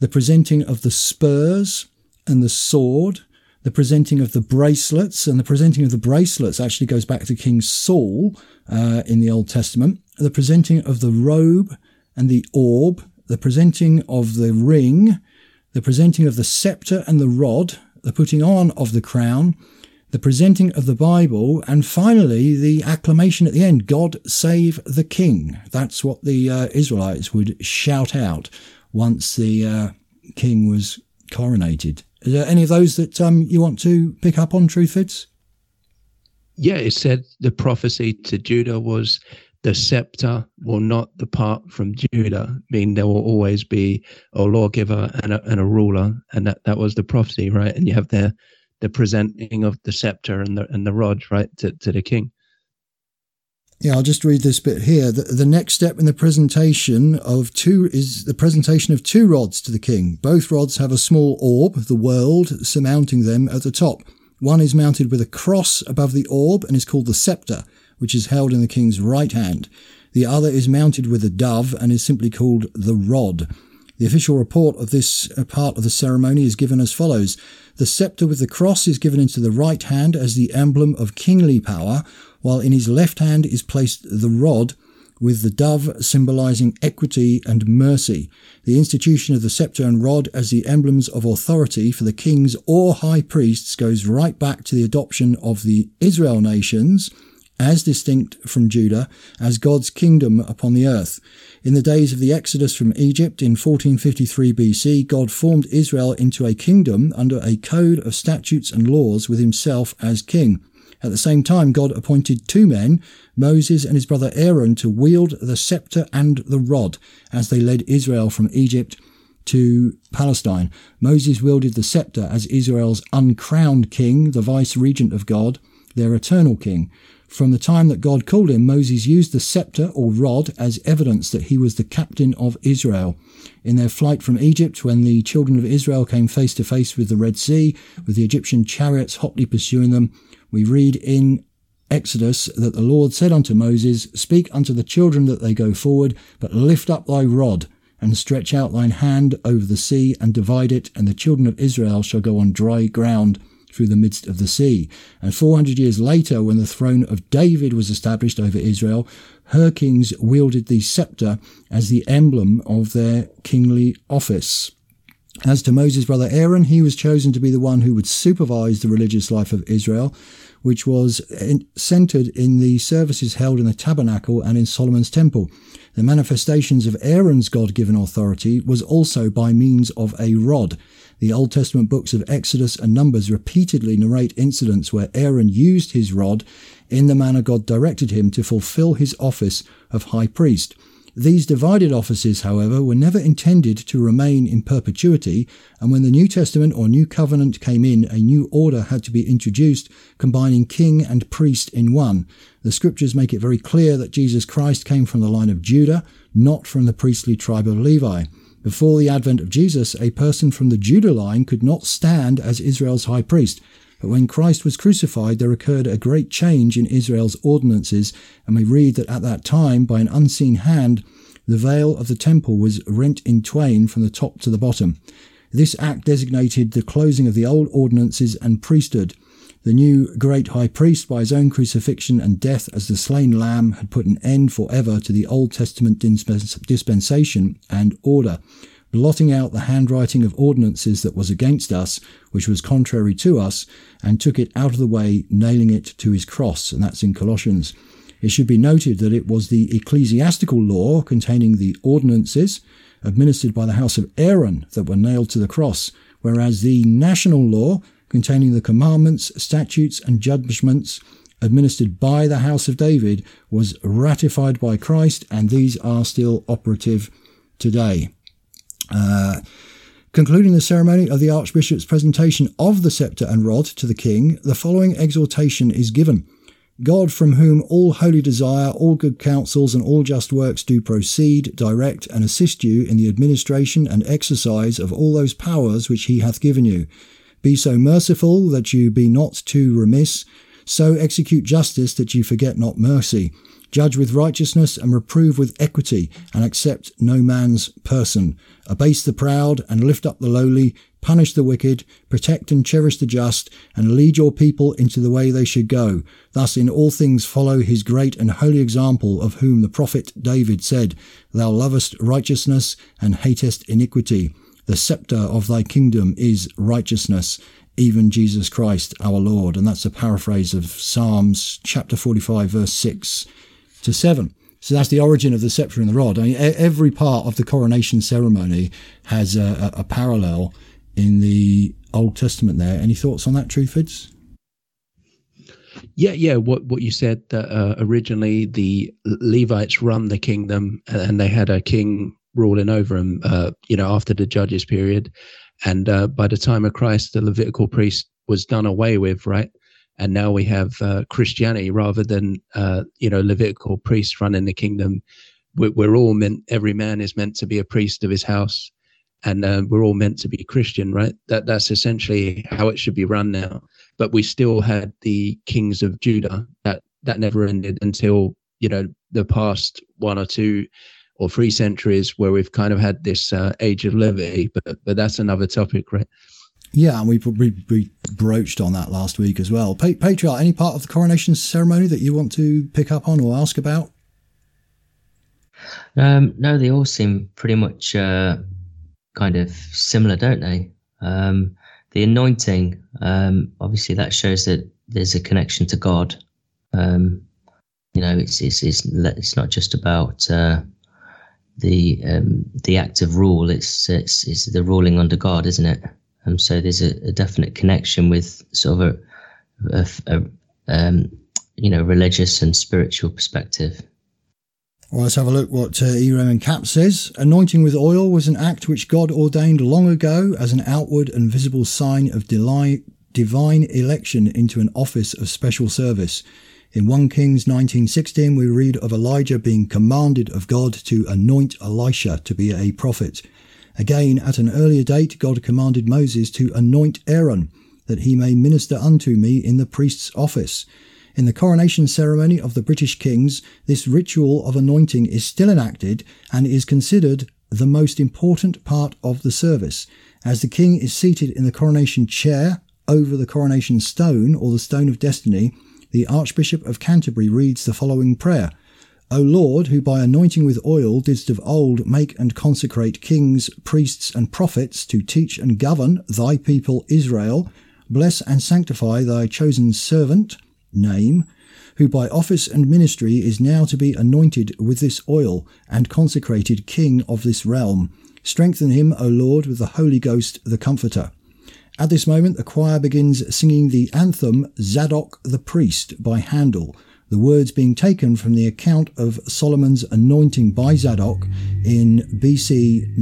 the presenting of the spurs and the sword, the presenting of the bracelets, and the presenting of the bracelets actually goes back to King Saul in the Old Testament, the presenting of the robe and the orb, the presenting of the ring, the presenting of the scepter and the rod, the putting on of the crown, the presenting of the Bible, and finally the acclamation at the end, God save the King. That's what the Israelites would shout out once the king was coronated. Is there any of those that you want to pick up on, Truthvids? Yeah, it said the prophecy to Judah was the scepter will not depart from Judah, meaning there will always be a lawgiver and a ruler, and that was the prophecy, right? And you have the presenting of the scepter and the rod, right, to the king. Yeah, I'll just read this bit here. The next step in the presentation of two rods to the king. Both rods have a small orb, the world, surmounting them at the top. One is mounted with a cross above the orb and is called the scepter, which is held in the king's right hand. The other is mounted with a dove and is simply called the rod. The official report of this part of the ceremony is given as follows. The scepter with the cross is given into the right hand as the emblem of kingly power, while in his left hand is placed the rod with the dove symbolizing equity and mercy. The institution of the scepter and rod as the emblems of authority for the kings or high priests goes right back to the adoption of the Israel nations, as distinct from Judah, as God's kingdom upon the earth. In the days of the Exodus from Egypt in 1453 BC, God formed Israel into a kingdom under a code of statutes and laws with himself as king. At the same time, God appointed two men, Moses and his brother Aaron, to wield the scepter and the rod as they led Israel from Egypt to Palestine. Moses wielded the scepter as Israel's uncrowned king, the vice-regent of God, their eternal king. From the time that God called him, Moses used the scepter or rod as evidence that he was the captain of Israel. In their flight from Egypt, when the children of Israel came face to face with the Red Sea, with the Egyptian chariots hotly pursuing them, we read in Exodus that the Lord said unto Moses, Speak unto the children that they go forward, but lift up thy rod, and stretch out thine hand over the sea, and divide it, and the children of Israel shall go on dry ground through the midst of the sea. And 400 years later, when the throne of David was established over Israel, her kings wielded the scepter as the emblem of their kingly office. As to Moses' brother Aaron, he was chosen to be the one who would supervise the religious life of Israel, which was centered in the services held in the tabernacle and in Solomon's temple. The manifestations of Aaron's God-given authority was also by means of a rod. The Old Testament books of Exodus and Numbers repeatedly narrate incidents where Aaron used his rod in the manner God directed him to fulfill his office of high priest. These divided offices, however, were never intended to remain in perpetuity, and when the New Testament or New Covenant came in, a new order had to be introduced, combining king and priest in one. The scriptures make it very clear that Jesus Christ came from the line of Judah, not from the priestly tribe of Levi. Before the advent of Jesus, a person from the Judah line could not stand as Israel's high priest. But when Christ was crucified, there occurred a great change in Israel's ordinances, and we read that at that time, by an unseen hand, the veil of the temple was rent in twain from the top to the bottom. This act designated the closing of the old ordinances and priesthood. The new great high priest, by his own crucifixion and death as the slain lamb, had put an end forever to the Old Testament dispensation and order, blotting out the handwriting of ordinances that was against us, which was contrary to us, and took it out of the way, nailing it to his cross. And that's in Colossians. It should be noted that it was the ecclesiastical law containing the ordinances administered by the house of Aaron that were nailed to the cross, whereas the national law containing the commandments, statutes, and judgments administered by the house of David was ratified by Christ, and these are still operative today. Concluding the ceremony of the Archbishop's presentation of the scepter and rod to the king, the following exhortation is given. God, from whom all holy desire, all good counsels, and all just works do proceed, direct, and assist you in the administration and exercise of all those powers which he hath given you. Be so merciful that you be not too remiss So execute justice that you forget not mercy. Judge with righteousness and reprove with equity, and accept no man's person. Abase the proud and lift up the lowly. Punish the wicked, protect and cherish the just, and lead your people into the way they should go. Thus in all things follow his great and holy example, of whom the prophet David said, Thou lovest righteousness and hatest iniquity. The scepter of thy kingdom is righteousness, even Jesus Christ our Lord. And that's a paraphrase of Psalms chapter 45, verse 6 to 7. So that's the origin of the scepter and the rod. I mean, every part of the coronation ceremony has a parallel in the Old Testament there. Any thoughts on that, Truthvids? Yeah. What you said, that originally the Levites run the kingdom, and they had a king ruling over them, after the Judges period. And by the time of Christ, the Levitical priest was done away with, right? And now we have Christianity rather than, Levitical priests running the kingdom. We're all every man is meant to be a priest of his house. And we're all meant to be Christian, right? That's essentially how it should be run now. But we still had the kings of Judah that never ended until, the past 1 or 2 or 3 centuries, where we've kind of had this age of levity. But that's another topic, right? Yeah, and we broached on that last week as well. Patriarch, any part of the coronation ceremony that you want to pick up on or ask about? No, they all seem pretty much kind of similar, don't they? The anointing, obviously that shows that there's a connection to God. It's not just about the act of rule. It's the ruling under God, isn't it? So there's a definite connection with sort of a religious and spiritual perspective. Well, let's have a look what Eram and Cap says. Anointing with oil was an act which God ordained long ago as an outward and visible sign of divine election into an office of special service. In 1 Kings 19:16, we read of Elijah being commanded of God to anoint Elisha to be a prophet. Again, at an earlier date, God commanded Moses to anoint Aaron, that he may minister unto me in the priest's office. In the coronation ceremony of the British kings, this ritual of anointing is still enacted and is considered the most important part of the service. As the king is seated in the coronation chair over the coronation stone, or the stone of destiny, the Archbishop of Canterbury reads the following prayer. O Lord, who by anointing with oil didst of old make and consecrate kings, priests and prophets to teach and govern thy people Israel, bless and sanctify thy chosen servant, name, who by office and ministry is now to be anointed with this oil and consecrated king of this realm. Strengthen him, O Lord, with the Holy Ghost, the Comforter. At this moment, the choir begins singing the anthem Zadok the Priest by Handel, the words being taken from the account of Solomon's anointing by Zadok in BC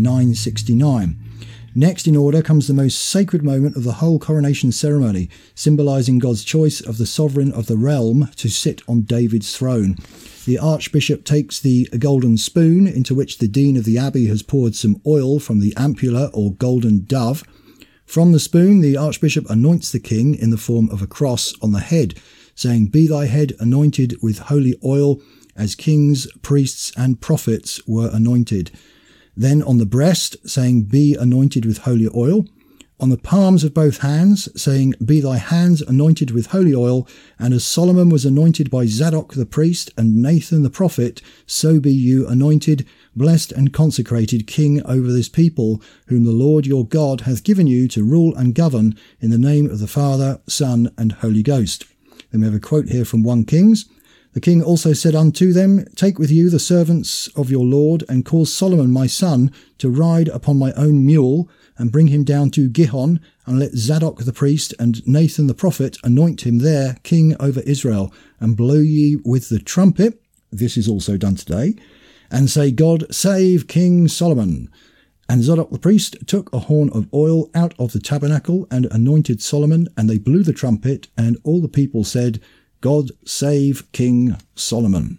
969. Next in order comes the most sacred moment of the whole coronation ceremony, symbolising God's choice of the sovereign of the realm to sit on David's throne. The archbishop takes the golden spoon, into which the dean of the abbey has poured some oil from the ampulla or golden dove. From the spoon, the archbishop anoints the king in the form of a cross on the head, saying, Be thy head anointed with holy oil, as kings, priests, and prophets were anointed. Then on the breast, saying, Be anointed with holy oil. On the palms of both hands, saying, Be thy hands anointed with holy oil. And as Solomon was anointed by Zadok the priest and Nathan the prophet, so be you anointed, blessed and consecrated king over this people, whom the Lord your God hath given you to rule and govern, in the name of the Father, Son, and Holy Ghost. Then we have a quote here from 1 Kings. The king also said unto them, Take with you the servants of your Lord, and cause Solomon my son to ride upon my own mule, and bring him down to Gihon, and let Zadok the priest and Nathan the prophet anoint him there king over Israel, and blow ye with the trumpet, this is also done today, and say, God save King Solomon. And Zadok the priest took a horn of oil out of the tabernacle, and anointed Solomon, and they blew the trumpet, and all the people said, God save King Solomon.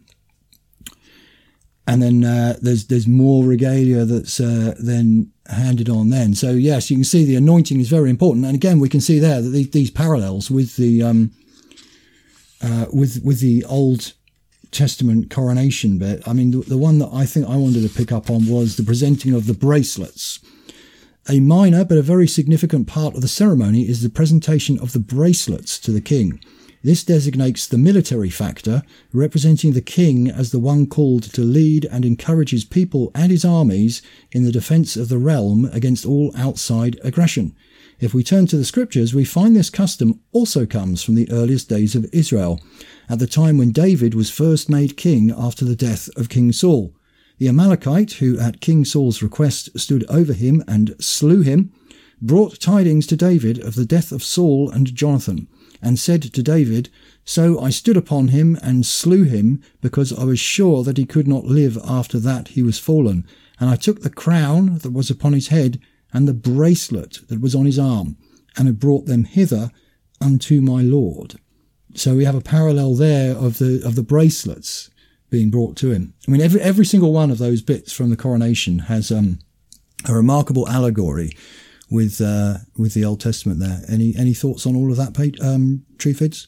And then there's more regalia that's then handed on then. So yes, you can see the anointing is very important. And again, we can see there that these parallels with the with the Old Testament coronation bit. I mean, the one that I think I wanted to pick up on was the presenting of the bracelets. A minor but a very significant part of the ceremony is the presentation of the bracelets to the king. This designates the military factor, representing the king as the one called to lead and encourage his people and his armies in the defence of the realm against all outside aggression. If we turn to the scriptures, we find this custom also comes from the earliest days of Israel, at the time when David was first made king after the death of King Saul. The Amalekite, who at King Saul's request stood over him and slew him, brought tidings to David of the death of Saul and Jonathan, and said to David, "So I stood upon him and slew him, because I was sure that he could not live after that he was fallen. And I took the crown that was upon his head, and the bracelet that was on his arm, and have brought them hither unto my Lord." So we have a parallel there of the bracelets being brought to him. I mean, every single one of those bits from the coronation has a remarkable allegory with the Old Testament there. Any thoughts on all of that, Treefids?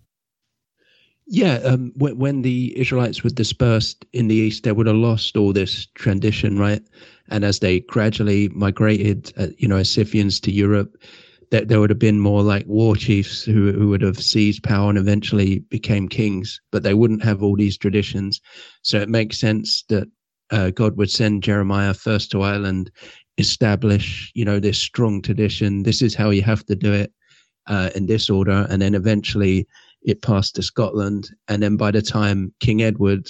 Yeah, when the Israelites were dispersed in the east, they would have lost all this tradition, right? And as they gradually migrated, as Scythians to Europe, there would have been more like war chiefs who would have seized power and eventually became kings, but they wouldn't have all these traditions. So it makes sense that God would send Jeremiah first to Ireland, establish, this strong tradition. This is how you have to do it in this order. And then eventually it passed to Scotland. And then by the time King Edward,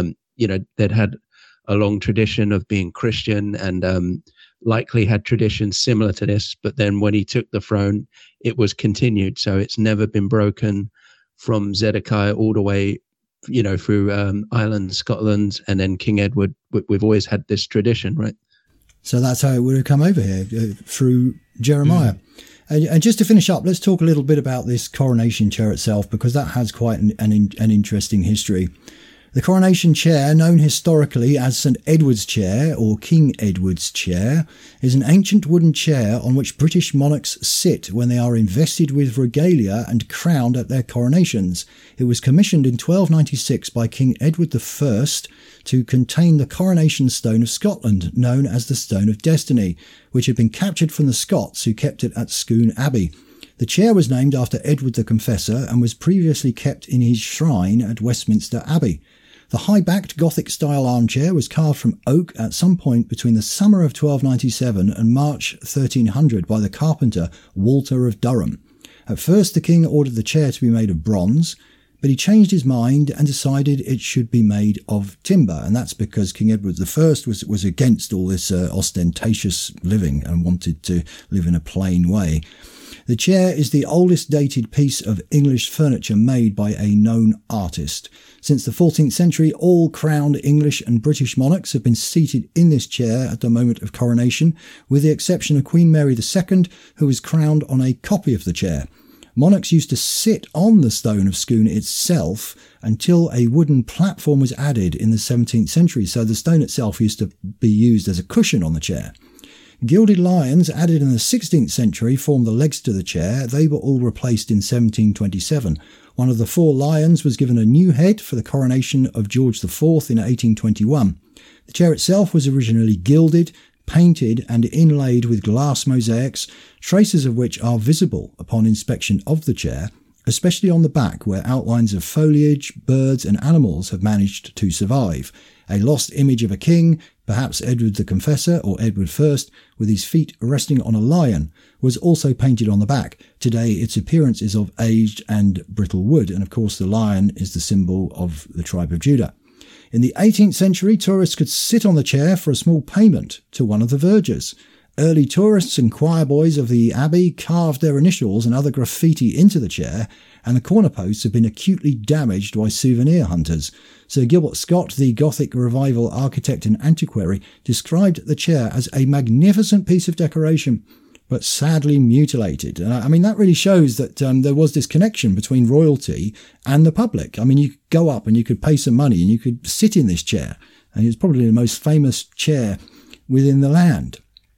they'd had a long tradition of being Christian and likely had traditions similar to this. But then when he took the throne, it was continued. So it's never been broken from Zedekiah all the way, through Ireland, Scotland, and then King Edward. We've always had this tradition, right? So that's how it would have come over here, through Jeremiah. And just to finish up, let's talk a little bit about this coronation chair itself, because that has quite an interesting history. The coronation chair, known historically as St Edward's chair or King Edward's chair, is an ancient wooden chair on which British monarchs sit when they are invested with regalia and crowned at their coronations. It was commissioned in 1296 by King Edward I to contain the coronation stone of Scotland, known as the Stone of Destiny, which had been captured from the Scots who kept it at Scone Abbey. The chair was named after Edward the Confessor and was previously kept in his shrine at Westminster Abbey. The high-backed Gothic-style armchair was carved from oak at some point between the summer of 1297 and March 1300 by the carpenter Walter of Durham. At first the king ordered the chair to be made of bronze, but he changed his mind and decided it should be made of timber, and that's because King Edward I was against all this ostentatious living and wanted to live in a plain way. The chair is the oldest dated piece of English furniture made by a known artist. Since the 14th century, all crowned English and British monarchs have been seated in this chair at the moment of coronation, with the exception of Queen Mary II, who was crowned on a copy of the chair. Monarchs used to sit on the stone of Scone itself until a wooden platform was added in the 17th century, so the stone itself used to be used as a cushion on the chair. Gilded lions added in the 16th century formed the legs to the chair. They were all replaced in 1727. One of the four lions was given a new head for the coronation of George IV in 1821. The chair itself was originally gilded, painted and inlaid with glass mosaics, traces of which are visible upon inspection of the chair, especially on the back where outlines of foliage, birds and animals have managed to survive. A lost image of a king, perhaps Edward the Confessor or Edward I, with his feet resting on a lion, was also painted on the back. Today its appearance is of aged and brittle wood, and of course the lion is the symbol of the tribe of Judah. In the 18th century, tourists could sit on the chair for a small payment to one of the vergers. Early tourists and choir boys of the abbey carved their initials and other graffiti into the chair, and the corner posts have been acutely damaged by souvenir hunters. Sir Gilbert Scott, the Gothic Revival architect and antiquary, described the chair as a magnificent piece of decoration, but sadly mutilated. And I mean, that really shows that there was this connection between royalty and the public. I mean, you could go up and you could pay some money and you could sit in this chair, and it was probably the most famous chair within the land.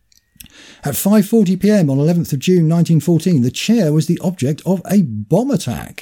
At 5:40 p.m. on 11th of June 1914, the chair was the object of a bomb attack.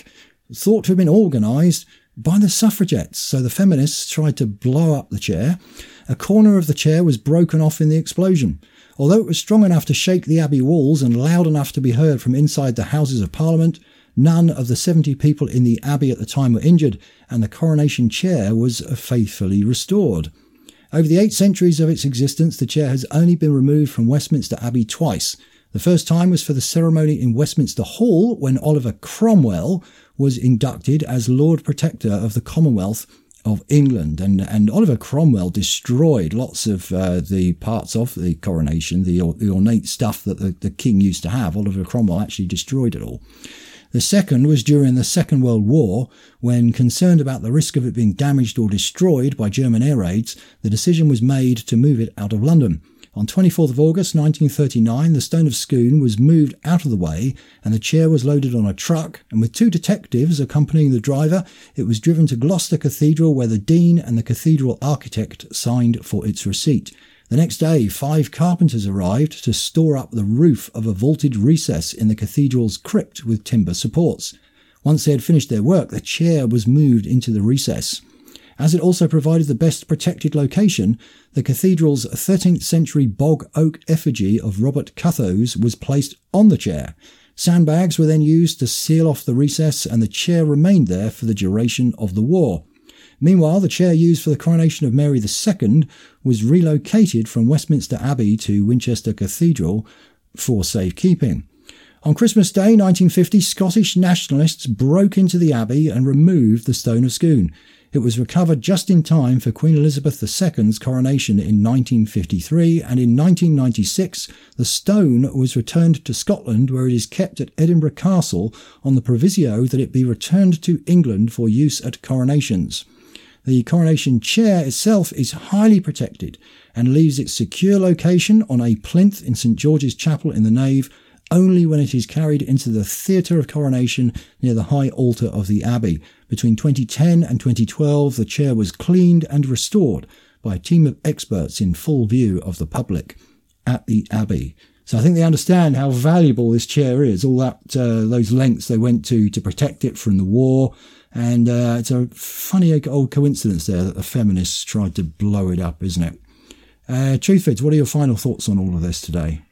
thought to have been organised by the suffragettes. So the feminists tried to blow up the chair. A corner of the chair was broken off in the explosion. Although it was strong enough to shake the Abbey walls and loud enough to be heard from inside the Houses of Parliament, none of the 70 people in the Abbey at the time were injured, and the coronation chair was faithfully restored. Over the 8 centuries of its existence, the chair has only been removed from Westminster Abbey twice. The first time was for the ceremony in Westminster Hall when Oliver Cromwell was inducted as Lord Protector of the Commonwealth of England. And Oliver Cromwell destroyed lots of the parts of the coronation, the ornate stuff that the king used to have. Oliver Cromwell actually destroyed it all. The second was during the Second World War, when, concerned about the risk of it being damaged or destroyed by German air raids, the decision was made to move it out of London. On 24th of August 1939, the Stone of Scone was moved out of the way and the chair was loaded on a truck, and with 2 detectives accompanying the driver, it was driven to Gloucester Cathedral, where the Dean and the cathedral architect signed for its receipt. The next day, 5 carpenters arrived to store up the roof of a vaulted recess in the cathedral's crypt with timber supports. Once they had finished their work, the chair was moved into the recess. As it also provided the best protected location, the cathedral's 13th century bog oak effigy of Robert Cuthose was placed on the chair. Sandbags were then used to seal off the recess, and the chair remained there for the duration of the war. Meanwhile, the chair used for the coronation of Mary II was relocated from Westminster Abbey to Winchester Cathedral for safekeeping. On Christmas Day 1950, Scottish nationalists broke into the Abbey and removed the Stone of Scone. It was recovered just in time for Queen Elizabeth II's coronation in 1953, and in 1996 the stone was returned to Scotland, where it is kept at Edinburgh Castle on the proviso that it be returned to England for use at coronations. The coronation chair itself is highly protected and leaves its secure location on a plinth in St George's Chapel in the nave only when it is carried into the theatre of coronation near the high altar of the Abbey. Between 2010 and 2012, the chair was cleaned and restored by a team of experts in full view of the public at the Abbey. So I think they understand how valuable this chair is, all that those lengths they went to protect it from the war. And it's a funny old coincidence there that the feminists tried to blow it up, isn't it? Truthvids, what are your final thoughts on all of this today?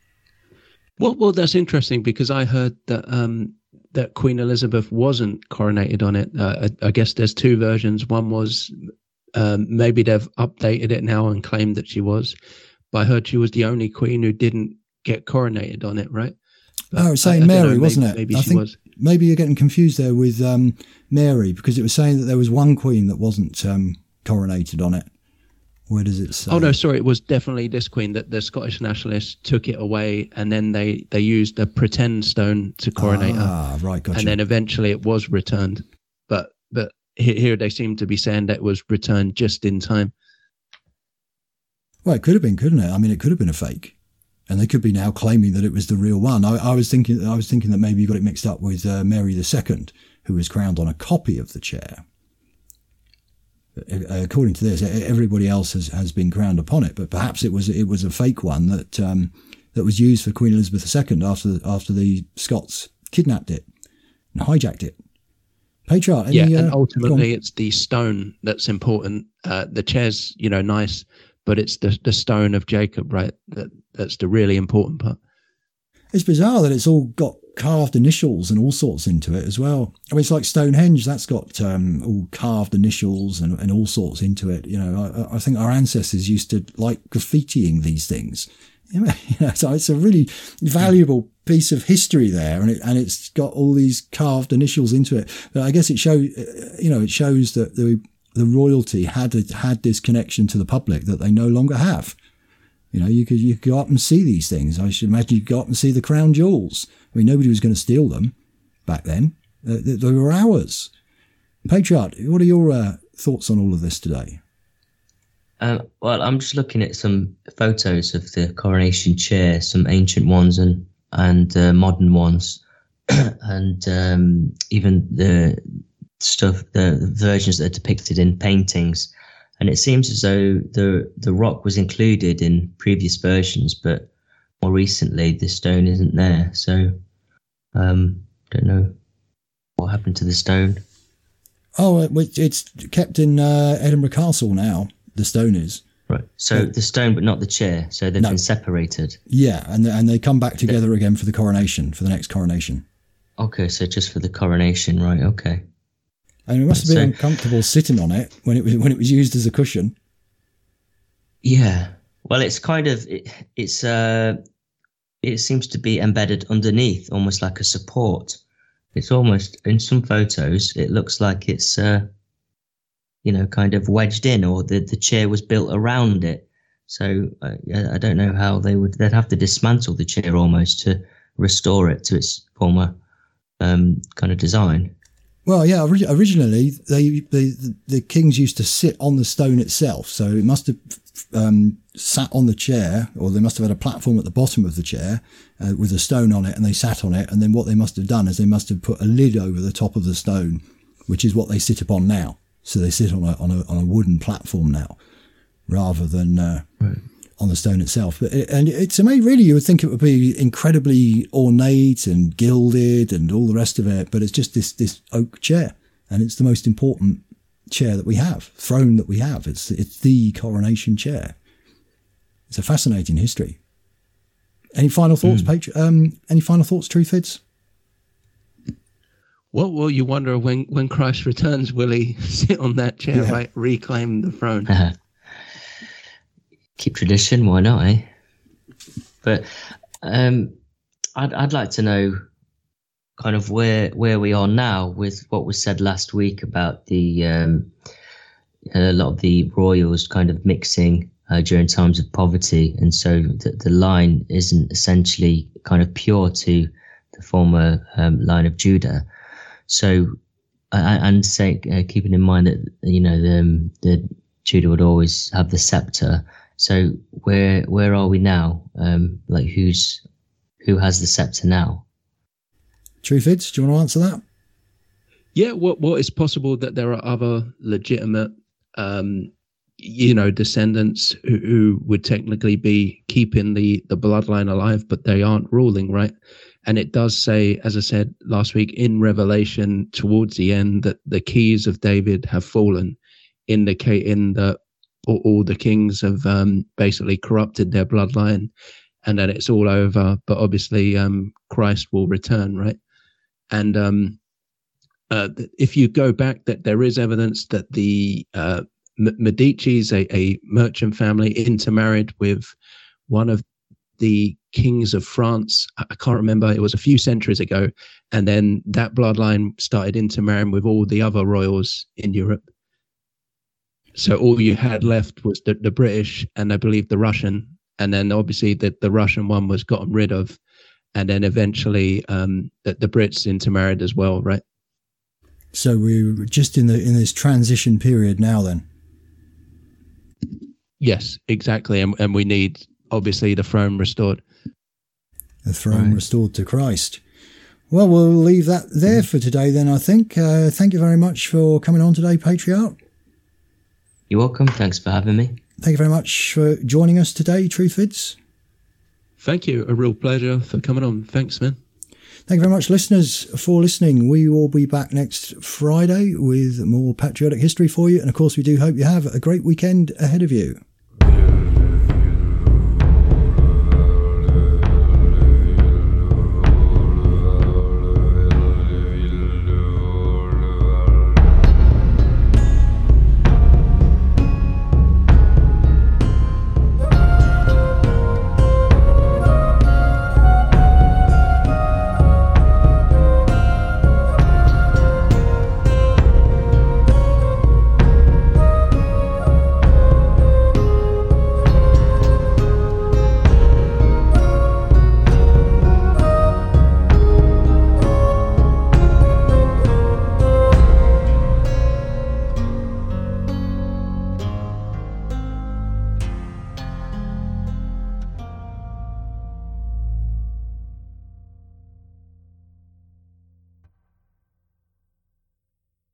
Well, that's interesting, because I heard that that Queen Elizabeth wasn't coronated on it. I guess there's 2 versions. One was maybe they've updated it now and claimed that she was, but I heard she was the only queen who didn't get coronated on it, right? But it's saying Mary, wasn't it? Maybe she was. Maybe you're getting confused there with Mary, because it was saying that there was one queen that wasn't coronated on it. Where does it say? Oh, no, sorry. It was definitely this queen that the Scottish nationalists took it away, and then they used a pretend stone to coronate her. Ah, right, gotcha. And then eventually it was returned. But here they seem to be saying that it was returned just in time. Well, it could have been, couldn't it? I mean, it could have been a fake. And they could be now claiming that it was the real one. I was thinking that maybe you got it mixed up with Mary II, who was crowned on a copy of the chair. According to this, everybody else has been crowned upon it, but perhaps it was a fake one that was used for Queen Elizabeth II after the Scots kidnapped it and hijacked it. Patriarch, and ultimately it's the stone that's important. The chair's nice, but it's the stone of Jacob, right? That's the really important part. It's bizarre that it's all got carved initials and all sorts into it as well. I mean, it's like Stonehenge, that's got all carved initials and all sorts into it. I think our ancestors used to like graffitiing these things. So it's a really valuable piece of history there, and it's got all these carved initials into it. But I guess it shows that the royalty had this connection to the public that they no longer have. You could go up and see these things. I should imagine you could go up and see the crown jewels. I mean, nobody was going to steal them back then. They were ours. Patriarch, what are your thoughts on all of this today? Well, I'm just looking at some photos of the coronation chair, some ancient ones and modern ones, and even the versions that are depicted in paintings. And it seems as though the rock was included in previous versions, but more recently the stone isn't there. So, don't know. What happened to the stone? Oh, it's kept in Edinburgh Castle now. The stone is. Right. So the stone, but not the chair. So they've been separated. Yeah, and they come back together again for the coronation, for the next coronation. Okay, so just for the coronation, right? Okay. And it must have been uncomfortable sitting on it when it was used as a cushion. Yeah. Well, it's kind of it seems to be embedded underneath, almost like a support. It's almost, in some photos, it looks like it's kind of wedged in, or the chair was built around it. So I don't know how they'd have to dismantle the chair almost to restore it to its former kind of design. Well, yeah, originally the kings used to sit on the stone itself, so it must have sat on the chair, or they must have had a platform at the bottom of the chair with a stone on it, and they sat on it, and then what they must have done is they must have put a lid over the top of the stone, which is what they sit upon now. So they sit on a wooden platform now, rather than on the stone itself. But it's amazing, really. You would think it would be incredibly ornate and gilded and all the rest of it, but it's just this oak chair, and it's the most important chair that we have, throne that we have. It's the coronation chair. It's a fascinating history. Any final thoughts, any final thoughts, Truthvids? Well, you wonder when Christ returns, will he sit on that chair, right? Reclaim the throne. Keep tradition, why not, eh? But I'd like to know kind of where we are now with what was said last week about the a lot of the royals kind of mixing during times of poverty, and so the line isn't essentially kind of pure to the former line of Judah. So, and say, keeping in mind that the Judah would always have the scepter. So where are we now? Like who has the scepter now? Truthvids, do you want to answer that? Yeah, what is possible that there are other legitimate, descendants who would technically be keeping the bloodline alive, but they aren't ruling, right? And it does say, as I said last week, in Revelation towards the end, that the keys of David have fallen, indicating that all the kings have basically corrupted their bloodline, and that it's all over. But obviously, Christ will return, right? And if you go back, that there is evidence that the Medici's, a merchant family, intermarried with one of the kings of France. I can't remember, it was a few centuries ago, and then that bloodline started intermarrying with all the other royals in Europe. So all you had left was the British, and I believe the Russian, and then obviously the Russian one was gotten rid of, and then eventually the Brits intermarried as well, right? So we're just in this transition period now then. Yes, exactly, and we need obviously the throne restored. The throne restored to Christ. Well, we'll leave that there for today then, I think. Thank you very much for coming on today, Patriarch. You're welcome. Thanks for having me. Thank you very much for joining us today, Truthvids. Thank you. A real pleasure for coming on. Thanks, man. Thank you very much, listeners, for listening. We will be back next Friday with more patriotic history for you. And, of course, we do hope you have a great weekend ahead of you.